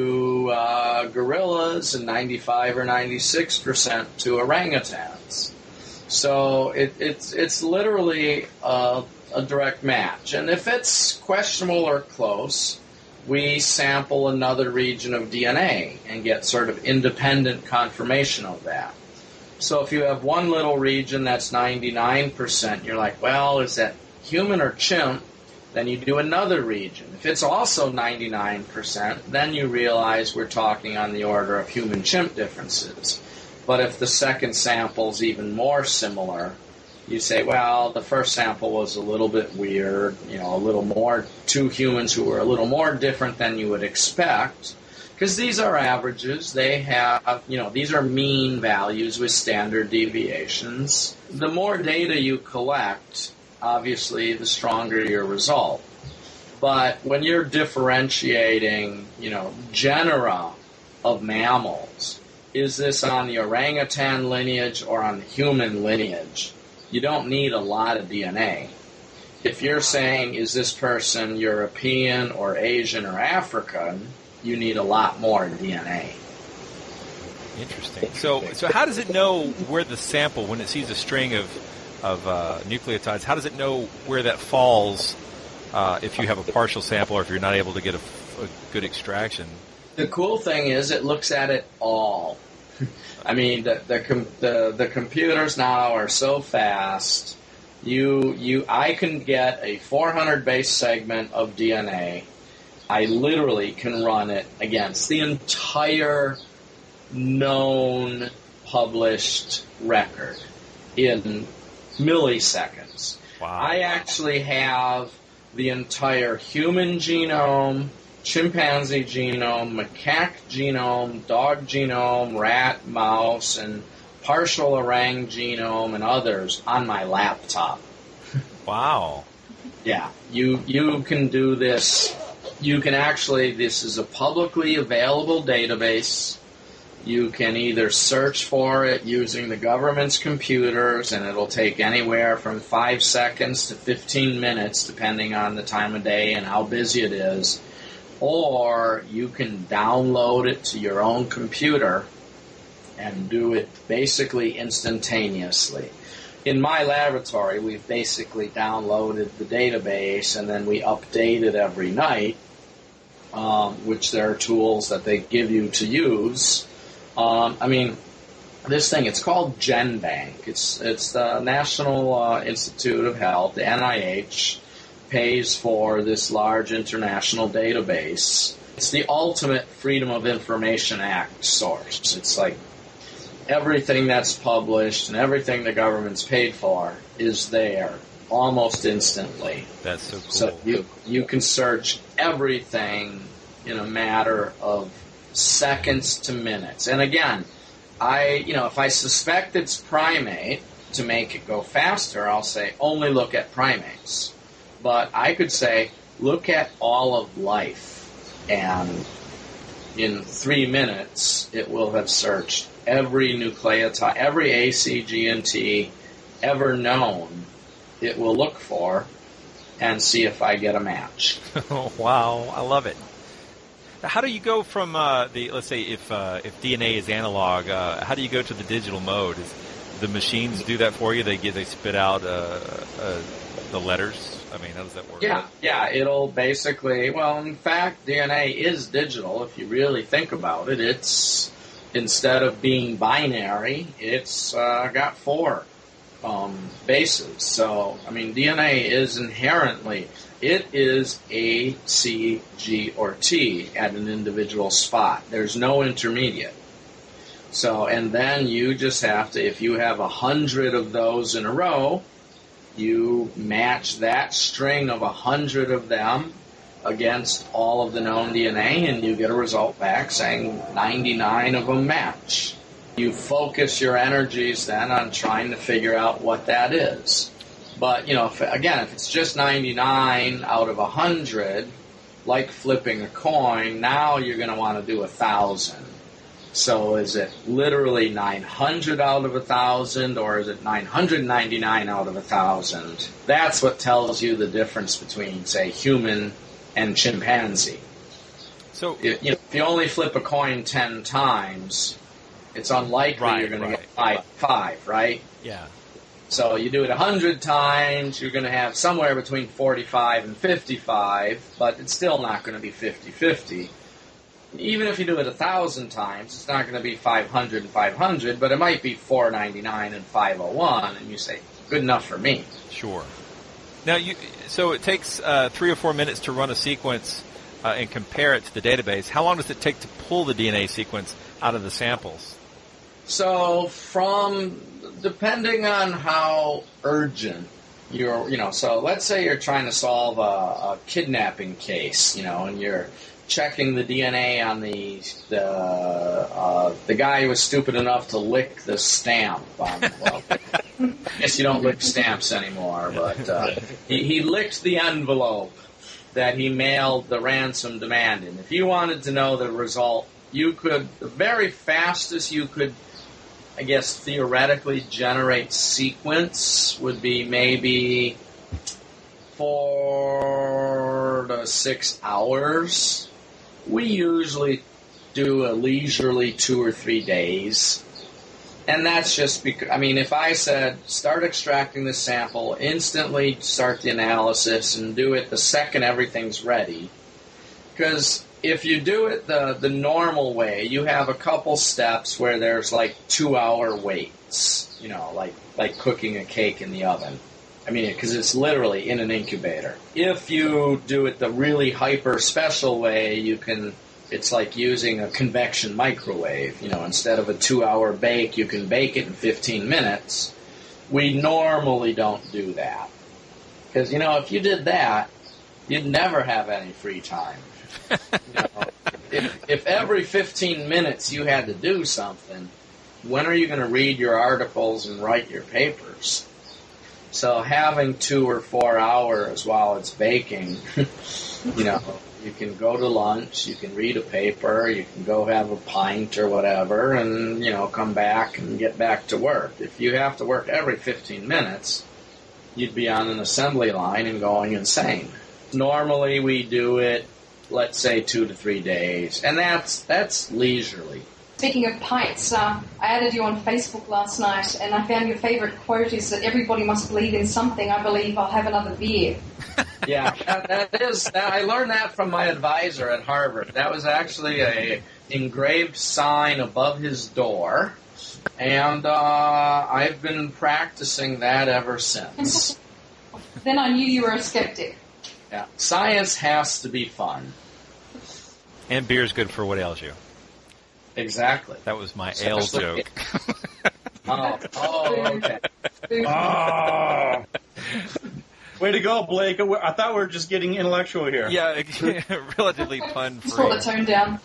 to gorillas and 95 or 96% to orangutans. So it's literally a direct match. And if it's questionable or close, we sample another region of DNA and get sort of independent confirmation of that. So if you have one little region that's 99%, you're like, well, is that human or chimp? Then you do another region. If it's also 99%, then you realize we're talking on the order of human-chimp differences. But if the second sample's even more similar, you say, well, the first sample was a little bit weird, a little more, two humans who were a little more different than you would expect, because these are averages. They have, these are mean values with standard deviations. The more data you collect, obviously, the stronger your result. But when you're differentiating, genera of mammals, is this on the orangutan lineage or on the human lineage? You don't need a lot of DNA. If you're saying, is this person European or Asian or African, you need a lot more DNA. Interesting. So how does it know where the sample, when it sees a string of nucleotides, how does it know where that falls if you have a partial sample or if you're not able to get a good extraction? The cool thing is it looks at it all. I mean, the computers now are so fast. I can get a 400 base segment of DNA. I literally can run it against the entire known published record in milliseconds. Wow. I actually have the entire human genome, chimpanzee genome, macaque genome, dog genome, rat, mouse, and partial orang genome and others on my laptop. Wow. Yeah, you can do this. You can actually, this is a publicly available database. You can either search for it using the government's computers, and it'll take anywhere from 5 seconds to 15 minutes, depending on the time of day and how busy it is. Or you can download it to your own computer and do it basically instantaneously. In my laboratory, we've basically downloaded the database, and then we update it every night, which there are tools that they give you to use. This thing, it's called GenBank. It's the National Institute of Health, the NIH, pays for this large international database. It's the ultimate Freedom of Information Act source. It's like everything that's published and everything the government's paid for is there almost instantly. That's so cool. So you can search everything in a matter of seconds to minutes. And again, if I suspect it's primate, to make it go faster, I'll say only look at primates. But I could say look at all of life, and in 3 minutes it will have searched every nucleotide, every A, C, G, and T ever known. It will look for and see if I get a match. Wow, I love it. How do you go from let's say if DNA is analog, how do you go to the digital mode? The machines do that for you? They spit out the letters? I mean, how does that work? Yeah, it'll basically, in fact, DNA is digital if you really think about it. It's, instead of being binary, it's got 4 bases. So, DNA is inherently, it is A, C, G, or T at an individual spot. There's no intermediate. So, and then you just have to, if you have 100 of those in a row, you match that string of 100 of them against all of the known DNA, and you get a result back saying 99 of them match. You focus your energies then on trying to figure out what that is. But, if it's just 99 out of 100, like flipping a coin, now you're going to want to do 1,000. So is it literally 900 out of 1,000, or is it 999 out of 1,000? That's what tells you the difference between, say, human and chimpanzee. So if you only flip a coin 10 times, it's unlikely you're going to get 5, right? Yeah. So you do it 100 times, you're going to have somewhere between 45 and 55, but it's still not going to be 50-50. Even if you do it 1,000 times, it's not going to be 500 and 500, but it might be 499 and 501, and you say, good enough for me. Sure. Now, so it takes 3 or 4 minutes to run a sequence and compare it to the database. How long does it take to pull the DNA sequence out of the samples? So depending on how urgent so let's say you're trying to solve a kidnapping case, and you're checking the DNA on the guy who was stupid enough to lick the stamp. I guess you don't lick stamps anymore, but he licked the envelope that he mailed the ransom demand in. If you wanted to know the result, the very fastest you could, I guess, theoretically generate sequence would be maybe 4 to 6 hours. We usually do a leisurely 2 or 3 days. And that's just because, if I said, start extracting the sample, instantly start the analysis, and do it the second everything's ready. Because if you do it the normal way, you have a couple steps where there's 2-hour waits, like cooking a cake in the oven. Because it's literally in an incubator. If you do it the really hyper special way, it's like using a convection microwave. Instead of a 2-hour bake, you can bake it in 15 minutes. We normally don't do that. Because, if you did that, you'd never have any free time. If every 15 minutes you had to do something, when are you going to read your articles and write your papers? So having 2 or 4 hours while it's baking, you can go to lunch, you can read a paper, you can go have a pint or whatever, and, come back and get back to work. If you have to work every 15 minutes, you'd be on an assembly line and going insane. Normally we do it, let's say, 2 to 3 days, and that's leisurely. Speaking of pints, I added you on Facebook last night, and I found your favourite quote is that everybody must believe in something. I believe I'll have another beer. Yeah, I learned that from my advisor at Harvard. That was actually a engraved sign above his door, and I've been practicing that ever since. Then I knew you were a skeptic. Yeah, science has to be fun. And beer's good for what ails you. Exactly. That was my ale joke. Okay. Oh. Way to go, Blake. I thought we were just getting intellectual here. Yeah, relatively pun-free. Just pull the tone down.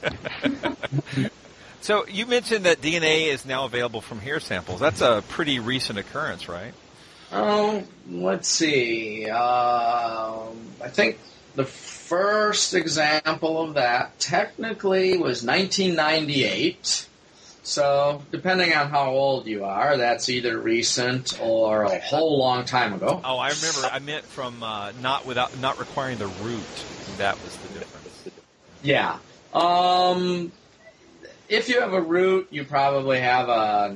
So you mentioned that DNA is now available from hair samples. That's a pretty recent occurrence, right? Oh, let's see. I think the first example of that technically was 1998. So, depending on how old you are, that's either recent or a whole long time ago. Oh, I remember. I meant from not requiring the root. That was the difference. Yeah. If you have a root, you probably have a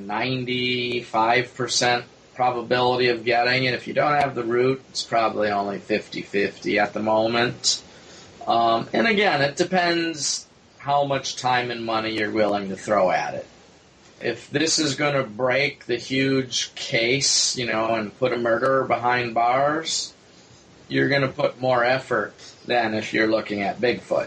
95% probability of getting it. If you don't have the root, it's probably only 50-50 at the moment. And again, it depends how much time and money you're willing to throw at it. If this is going to break the huge case, and put a murderer behind bars, you're going to put more effort than if you're looking at Bigfoot.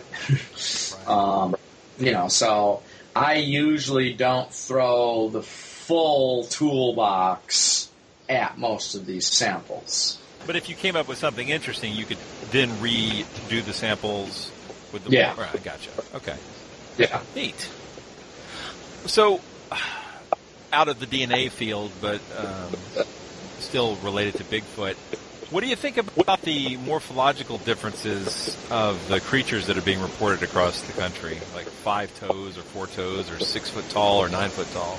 So I usually don't throw the full toolbox at most of these samples. But if you came up with something interesting, you could then redo the samples with the... Yeah. Right, gotcha. Okay. Yeah. Neat. So, out of the DNA field, but still related to Bigfoot, What do you think about the morphological differences of the creatures that are being reported across the country, like 5 toes or 4 toes or 6 foot tall or 9 foot tall?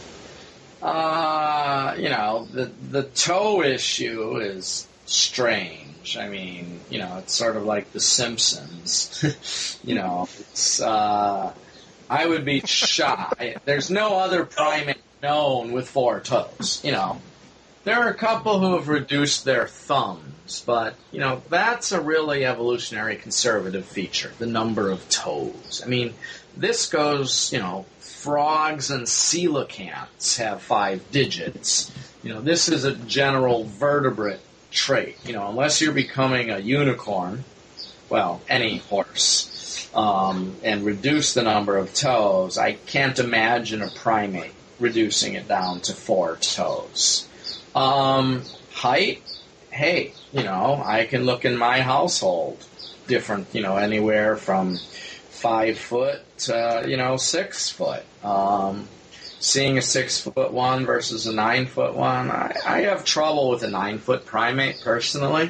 The toe issue is strange. I mean, it's sort of like The Simpsons. It's, I would be shocked. There's no other primate known with 4 toes, There are a couple who have reduced their thumbs, but, that's a really evolutionary conservative feature, the number of toes. I mean, this goes, frogs and coelacanths have 5 digits. This is a general vertebrate trait. Unless you're becoming a unicorn, well, any horse, and reduce the number of toes, I can't imagine a primate reducing it down to 4 toes. Height, hey, I can look in my household, different, anywhere from 5 foot to, 6 foot. Seeing a 6'1" versus a 9'1", I have trouble with a 9-foot primate personally.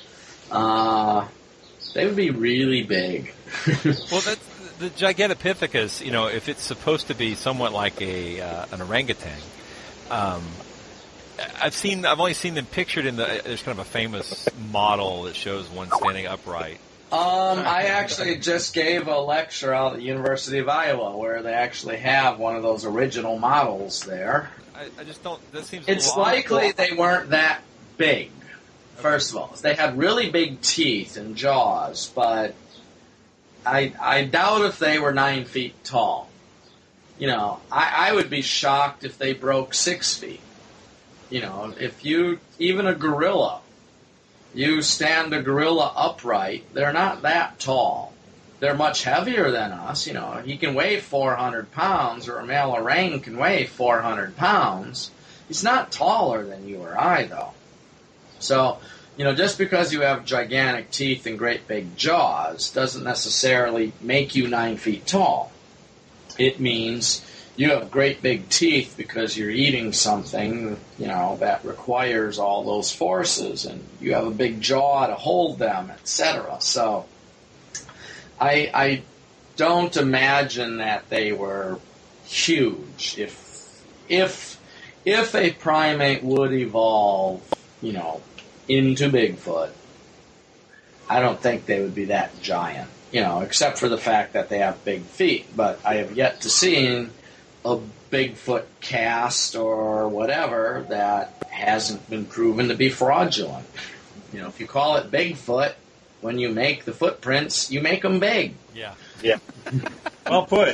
They would be really big. Well, the Gigantopithecus, if it's supposed to be somewhat like an orangutan, I've only seen them pictured there's kind of a famous model that shows one standing upright. I actually just gave a lecture out at the University of Iowa where they actually have one of those original models there. I just don't, that seems It's likely they weren't that big, first of all. They had really big teeth and jaws, but I doubt if they were 9 feet tall. I would be shocked if they broke 6 feet. Even a gorilla, you stand a gorilla upright, they're not that tall. They're much heavier than us. He can weigh 400 pounds, or a male orang can weigh 400 pounds. He's not taller than you or I, though. So, just because you have gigantic teeth and great big jaws doesn't necessarily make you 9 feet tall. It means you have great big teeth because you're eating something, that requires all those forces, and you have a big jaw to hold them, etc. So I don't imagine that they were huge. If a primate would evolve, into Bigfoot, I don't think they would be that giant, except for the fact that they have big feet. But I have yet to see a Bigfoot cast or whatever that hasn't been proven to be fraudulent. If you call it Bigfoot, when you make the footprints, you make them big. Yeah. Well put.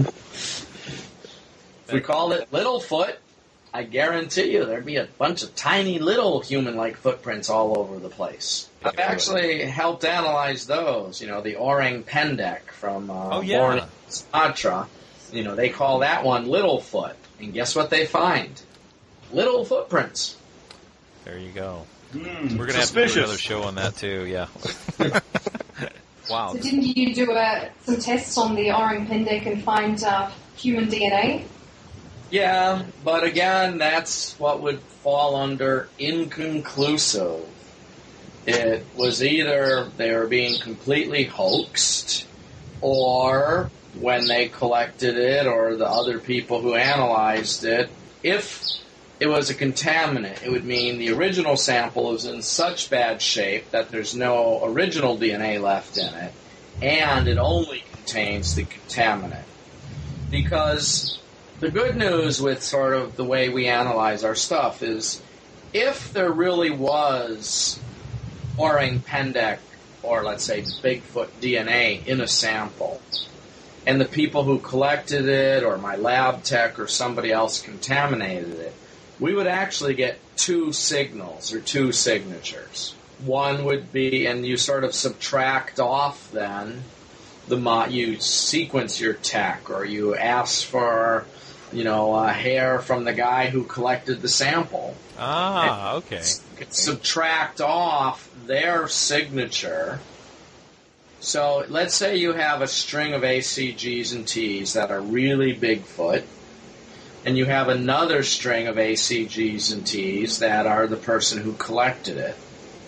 If we called it Littlefoot, I guarantee you there'd be a bunch of tiny little human-like footprints all over the place. I've actually helped analyze those. The orang pendek from Borneo and Sumatra. They call that one Littlefoot. And guess what they find? Little footprints. There you go. We're going to have to do another show on that, too, yeah. Wow. So didn't you do some tests on the orang pendek and find human DNA? Yeah, but again, that's what would fall under inconclusive. It was either they were being completely hoaxed, or when they collected it, or the other people who analyzed it, if it was a contaminant, it would mean the original sample is in such bad shape that there's no original DNA left in it, and it only contains the contaminant. Because the good news with sort of the way we analyze our stuff is if there really was orang pendek, or let's say Bigfoot DNA in a sample, and the people who collected it, or my lab tech, or somebody else contaminated it, we would actually get 2 signals, or 2 signatures. One would be, and you sort of subtract off then, you sequence your tech, or you ask for, a hair from the guy who collected the sample. Ah, okay. Subtract off their signature. So let's say you have a string of ACGs and Ts that are really Bigfoot, and you have another string of ACGs and Ts that are the person who collected it.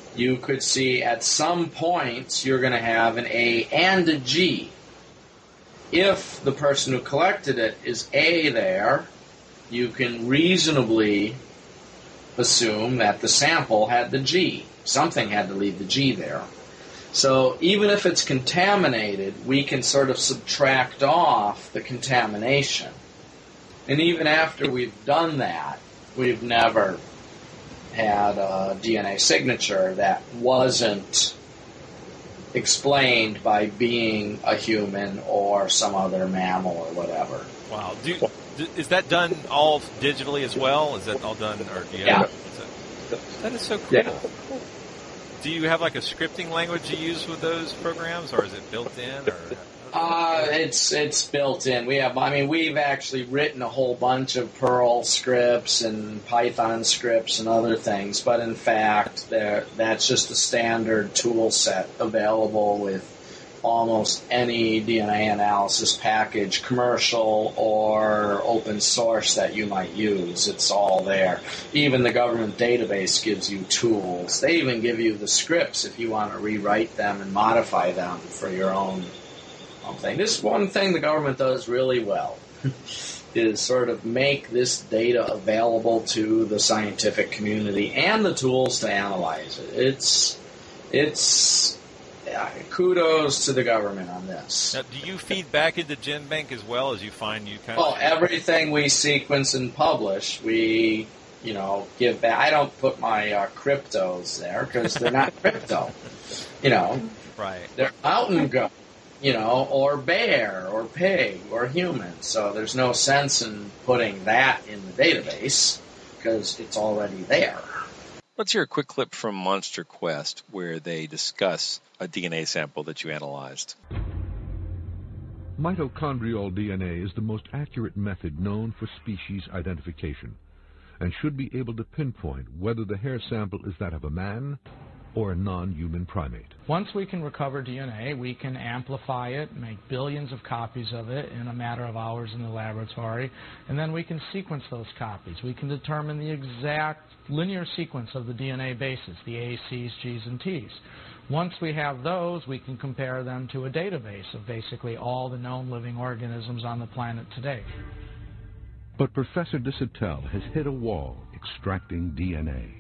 you could see at some points you're going to have an A and a G. If the person who collected it is A there, you can reasonably assume that the sample had the G. Something had to leave the G there. So even if it's contaminated, we can sort of subtract off the contamination. And even after we've done that, we've never had a DNA signature that wasn't explained by being a human or some other mammal or whatever. Wow. Is that done all digitally as well? Is that all done? Or do you have, that is so cool. Yeah. Do you have like a scripting language you use with those programs, or is it built in? Or it's built in. We've actually written a whole bunch of Perl scripts and Python scripts and other things, but in fact, that's just a standard tool set available with almost any DNA analysis package, commercial or open source, that you might use. It's all there. Even the government database gives you tools. They even give you the scripts if you want to rewrite them and modify them for your own thing. This is one thing the government does really well, is sort of make this data available to the scientific community and the tools to analyze it. It's kudos to the government on this. Now, do you feed back into GenBank as well, as you find you kind of... everything we sequence and publish, we, give back. I don't put my cryptos there because they're not crypto. Right. They're mountain goat, or bear, or pig, or human. So there's no sense in putting that in the database because it's already there. Let's hear a quick clip from Monster Quest where they discuss a DNA sample that you analyzed. Mitochondrial DNA is the most accurate method known for species identification and should be able to pinpoint whether the hair sample is that of a man or a non-human primate. Once we can recover DNA, we can amplify it, make billions of copies of it in a matter of hours in the laboratory, and then we can sequence those copies. We can determine the exact linear sequence of the DNA bases, the A's, C's, G's, and T's. Once we have those, we can compare them to a database of basically all the known living organisms on the planet today. But Professor Disotell has hit a wall extracting DNA.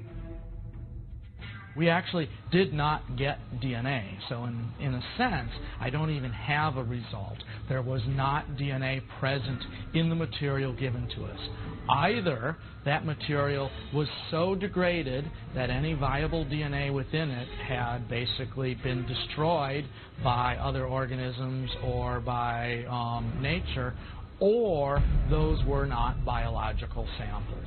We actually did not get DNA, so in a sense, I don't even have a result. There was not DNA present in the material given to us. Either that material was so degraded that any viable DNA within it had basically been destroyed by other organisms or by nature, or those were not biological samples.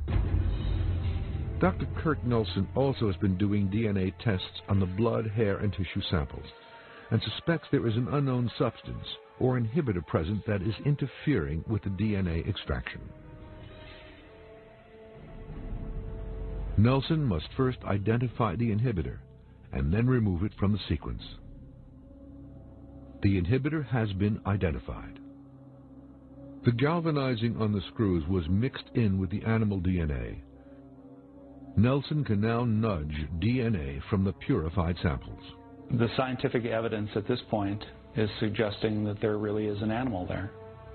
Dr. Kurt Nelson also has been doing DNA tests on the blood, hair, and tissue samples and suspects there is an unknown substance or inhibitor present that is interfering with the DNA extraction. Nelson must first identify the inhibitor and then remove it from the sequence. The inhibitor has been identified. The galvanizing on the screws was mixed in with the animal DNA. Nelson can now nudge DNA from the purified samples. The scientific evidence at this point is suggesting that there really is an animal there.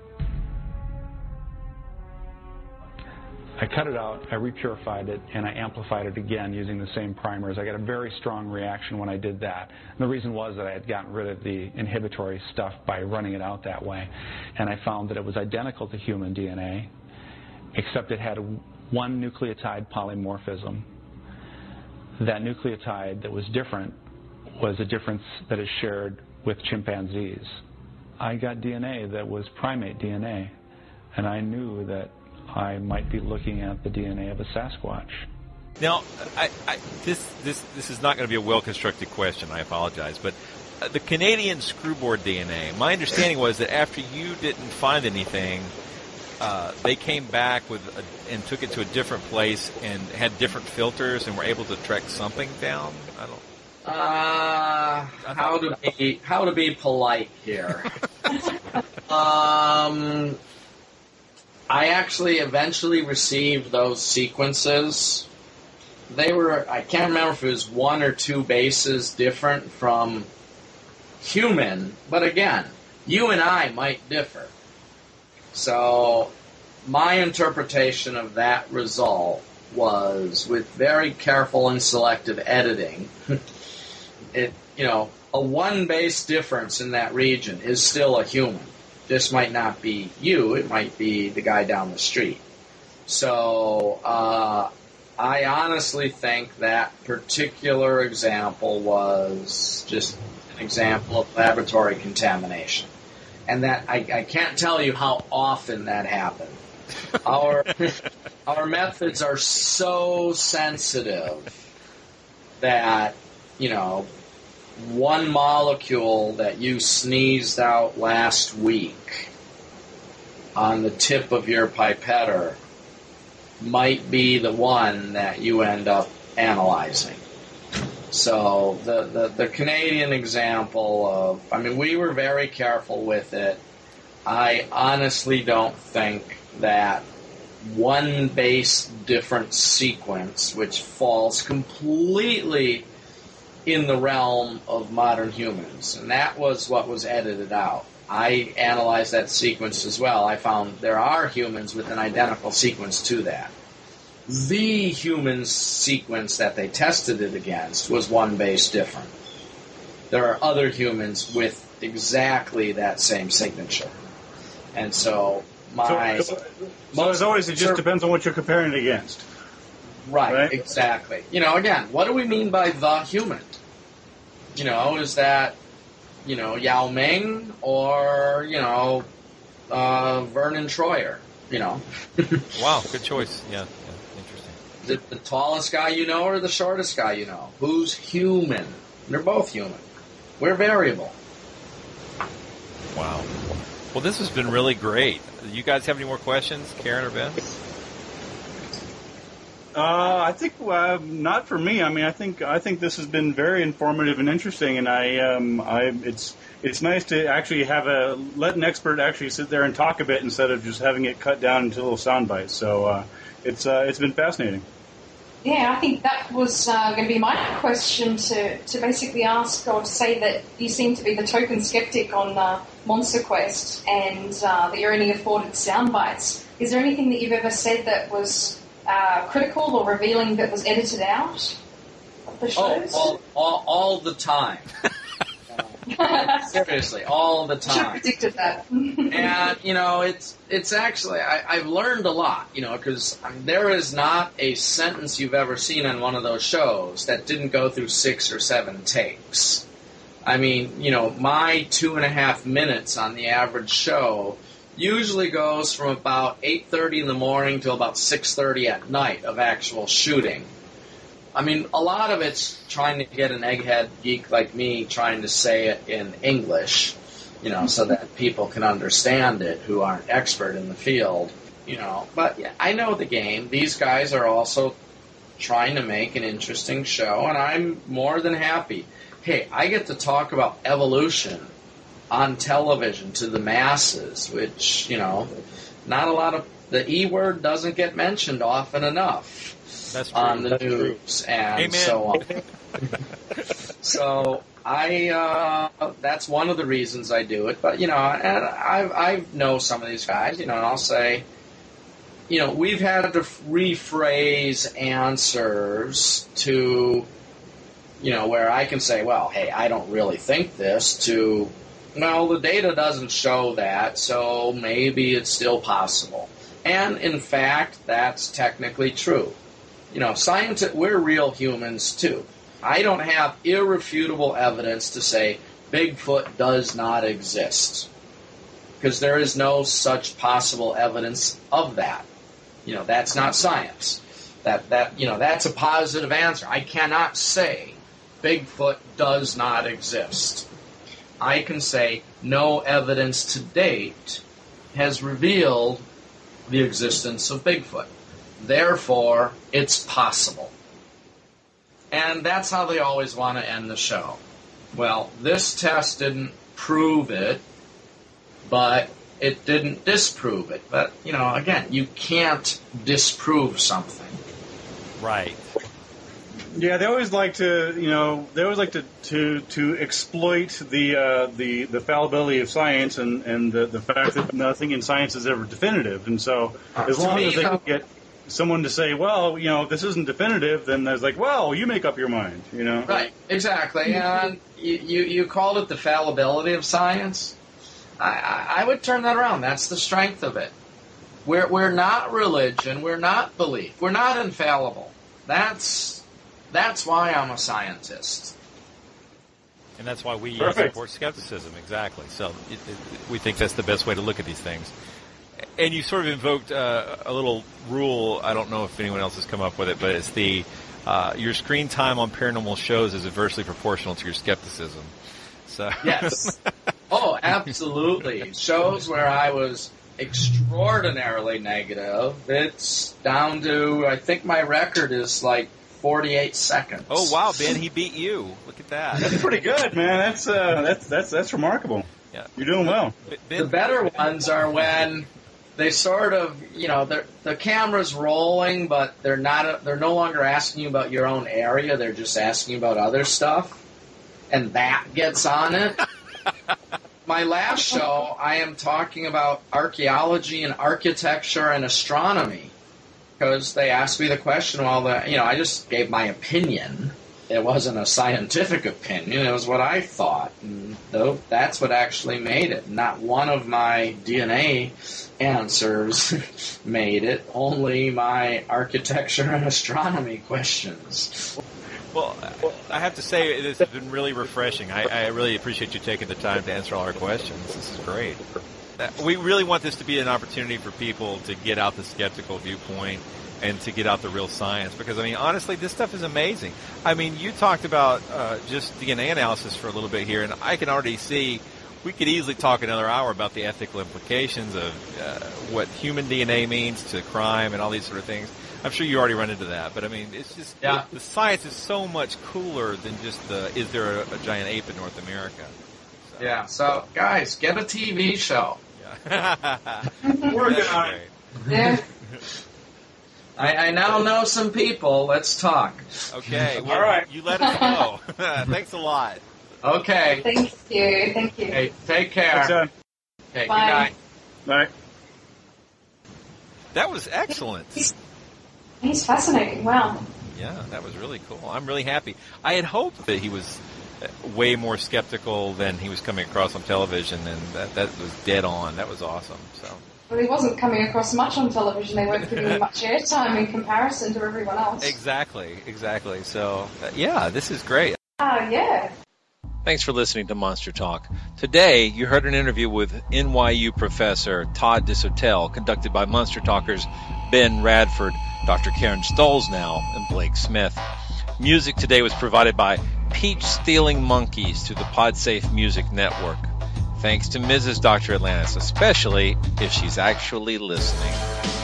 I cut it out, I repurified it, and I amplified it again using the same primers. I got a very strong reaction when I did that. And the reason was that I had gotten rid of the inhibitory stuff by running it out that way. And I found that it was identical to human DNA, except it had one nucleotide polymorphism. That nucleotide that was different was a difference that is shared with chimpanzees. I got DNA that was primate DNA, and I knew that I might be looking at the DNA of a Sasquatch. Now, this is not going to be a well-constructed question, I apologize, but the Canadian screwboard DNA, my understanding was that after you didn't find anything, they came back and took it to a different place and had different filters and were able to track something down. How to be polite here. I actually eventually received those sequences I can't remember if it was 1 or 2 bases different from human, but again, you and I might differ. So my interpretation of that result was, with very careful and selective editing, a 1 base difference in that region is still a human. This might not be you, it might be the guy down the street. So I honestly think that particular example was just an example of laboratory contamination. And that I can't tell you how often that happened. Our methods are so sensitive that, 1 molecule that you sneezed out last week on the tip of your pipetter might be the one that you end up analyzing. So the Canadian example of, we were very careful with it. I honestly don't think that 1 base different sequence, which falls completely in the realm of modern humans, and that was what was edited out. I analyzed that sequence as well. I found there are humans with an identical sequence to that. The human sequence that they tested it against was 1 base different. There are other humans with exactly that same signature. And so as always, it just depends on what you're comparing it against. Right, exactly. Again, what do we mean by the human? Is that, Yao Ming or, Vernon Troyer, Wow, good choice. Yeah, interesting. Is it the tallest guy you know or the shortest guy you know? Who's human? They're both human. We're variable. Wow. Well, this has been really great. You guys have any more questions, Karen or Ben? I think not for me. I think this has been very informative and interesting, and it's nice to actually let an expert actually sit there and talk a bit instead of just having it cut down into little sound bites. So it's been fascinating. Yeah, I think that was going to be my question to basically ask or to say that you seem to be the token skeptic on Monster Quest and that you're only afforded sound bites. Is there anything that you've ever said that was critical or revealing that was edited out of the shows? All the time. Seriously, all the time. Should have predicted that. And, it's actually, I've learned a lot, because there is not a sentence you've ever seen on one of those shows that didn't go through 6 or 7 takes. My 2.5 minutes on the average show usually goes from about 8:30 in the morning till about 6:30 at night of actual shooting. A lot of it's trying to get an egghead geek like me trying to say it in English, so that people can understand it who aren't expert in the field, But yeah, I know the game. These guys are also trying to make an interesting show, and I'm more than happy. Hey, I get to talk about evolution on television to the masses, which, not a lot of, the E word doesn't get mentioned often enough. That's true. On the news and Amen. so on. So that's one of the reasons I do it. But, and I know some of these guys, and I'll say, we've had to rephrase answers to, where I can say, well, hey, I don't really think this, to, well, the data doesn't show that, so maybe it's still possible. And, in fact, that's technically true. We're real humans, too. I don't have irrefutable evidence to say Bigfoot does not exist, because there is no such possible evidence of that. That's not science. That's a positive answer. I cannot say Bigfoot does not exist. I can say no evidence to date has revealed the existence of Bigfoot. Therefore, it's possible. And that's how they always want to end the show. Well, this test didn't prove it, but it didn't disprove it. But, again, you can't disprove something. Right. Yeah, they always like to, to exploit the fallibility of science and the fact that nothing in science is ever definitive. And so, as long as they can get someone to say, well, this isn't definitive, then there's like, well, you make up your mind, Right, exactly. And you called it the fallibility of science. I would turn that around. That's the strength of it. We're not religion. We're not belief. We're not infallible. That's why I'm a scientist. And that's why we support skepticism, exactly. So we think that's the best way to look at these things. And you sort of invoked a little rule. I don't know if anyone else has come up with it, but it's your screen time on paranormal shows is inversely proportional to your skepticism. So yes. Oh, absolutely. Shows where I was extraordinarily negative, it's down to, I think my record is like 48 seconds. Oh wow, Ben, he beat you. Look at that. That's pretty good, man. That's remarkable. Yeah. You're doing well. The better ones are when they sort of, the camera's rolling, but they're no longer asking you about your own area. They're just asking you about other stuff, and that gets on it. My last show, I am talking about archaeology and architecture and astronomy. Because they asked me the question, I just gave my opinion. It wasn't a scientific opinion. It was what I thought. And that's what actually made it. Not one of my DNA answers made it. Only my architecture and astronomy questions. Well, I have to say, this has been really refreshing. I really appreciate you taking the time to answer all our questions. This is great. We really want this to be an opportunity for people to get out the skeptical viewpoint and to get out the real science. Because, honestly, this stuff is amazing. You talked about just DNA analysis for a little bit here, and I can already see we could easily talk another hour about the ethical implications of what human DNA means to crime and all these sort of things. I'm sure you already run into that, but it's just the science is so much cooler than just is there a giant ape in North America? So. Yeah, so guys, get a TV show. Yeah. Working on it. Yeah. I now know some people. Let's talk. Okay. Well, all right. You let us know. Thanks a lot. Okay. Thank you. Hey, take care. Thanks, okay, bye. Good night. Bye. That was excellent. He's fascinating. Wow. Yeah, that was really cool. I'm really happy. I had hoped that he was way more skeptical than he was coming across on television, and that was dead on. That was awesome. So. Well, he wasn't coming across much on television. They weren't giving him much airtime in comparison to everyone else. Exactly. So, this is great. Yeah. Thanks for listening to Monster Talk. Today, you heard an interview with NYU professor Todd Disotell, conducted by Monster Talkers Ben Radford, Dr. Karen Stollsnow, and Blake Smith. Music today was provided by Peach Stealing Monkeys through the PodSafe Music Network. Thanks to Mrs. Dr. Atlantis, especially if she's actually listening.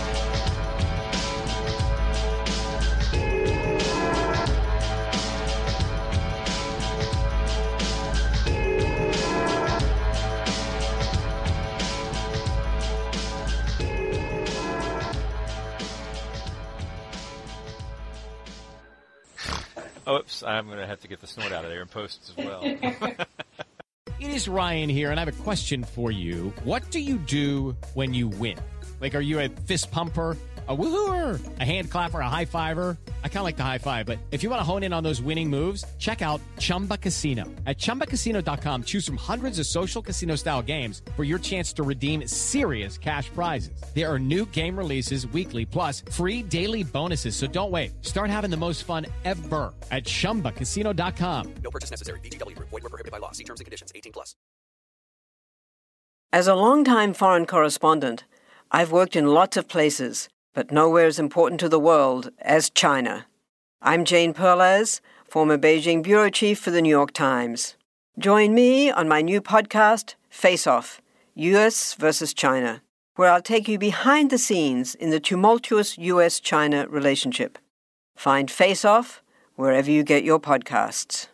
Oops, I'm going to have to get the snort out of there and post as well. It is Ryan here, and I have a question for you. What do you do when you win? Like, are you a fist pumper, a woo-hooer, a hand clapper, a high-fiver? I kind of like the high-five, but if you want to hone in on those winning moves, check out Chumba Casino. At ChumbaCasino.com, choose from hundreds of social casino-style games for your chance to redeem serious cash prizes. There are new game releases weekly, plus free daily bonuses, so don't wait. Start having the most fun ever at ChumbaCasino.com. No purchase necessary. VGW Group. Void where prohibited by law. See terms and conditions. 18+. As a longtime foreign correspondent, I've worked in lots of places, but nowhere as important to the world as China. I'm Jane Perlez, former Beijing bureau chief for the New York Times. Join me on my new podcast, Face Off, U.S. versus China, where I'll take you behind the scenes in the tumultuous U.S.-China relationship. Find Face Off wherever you get your podcasts.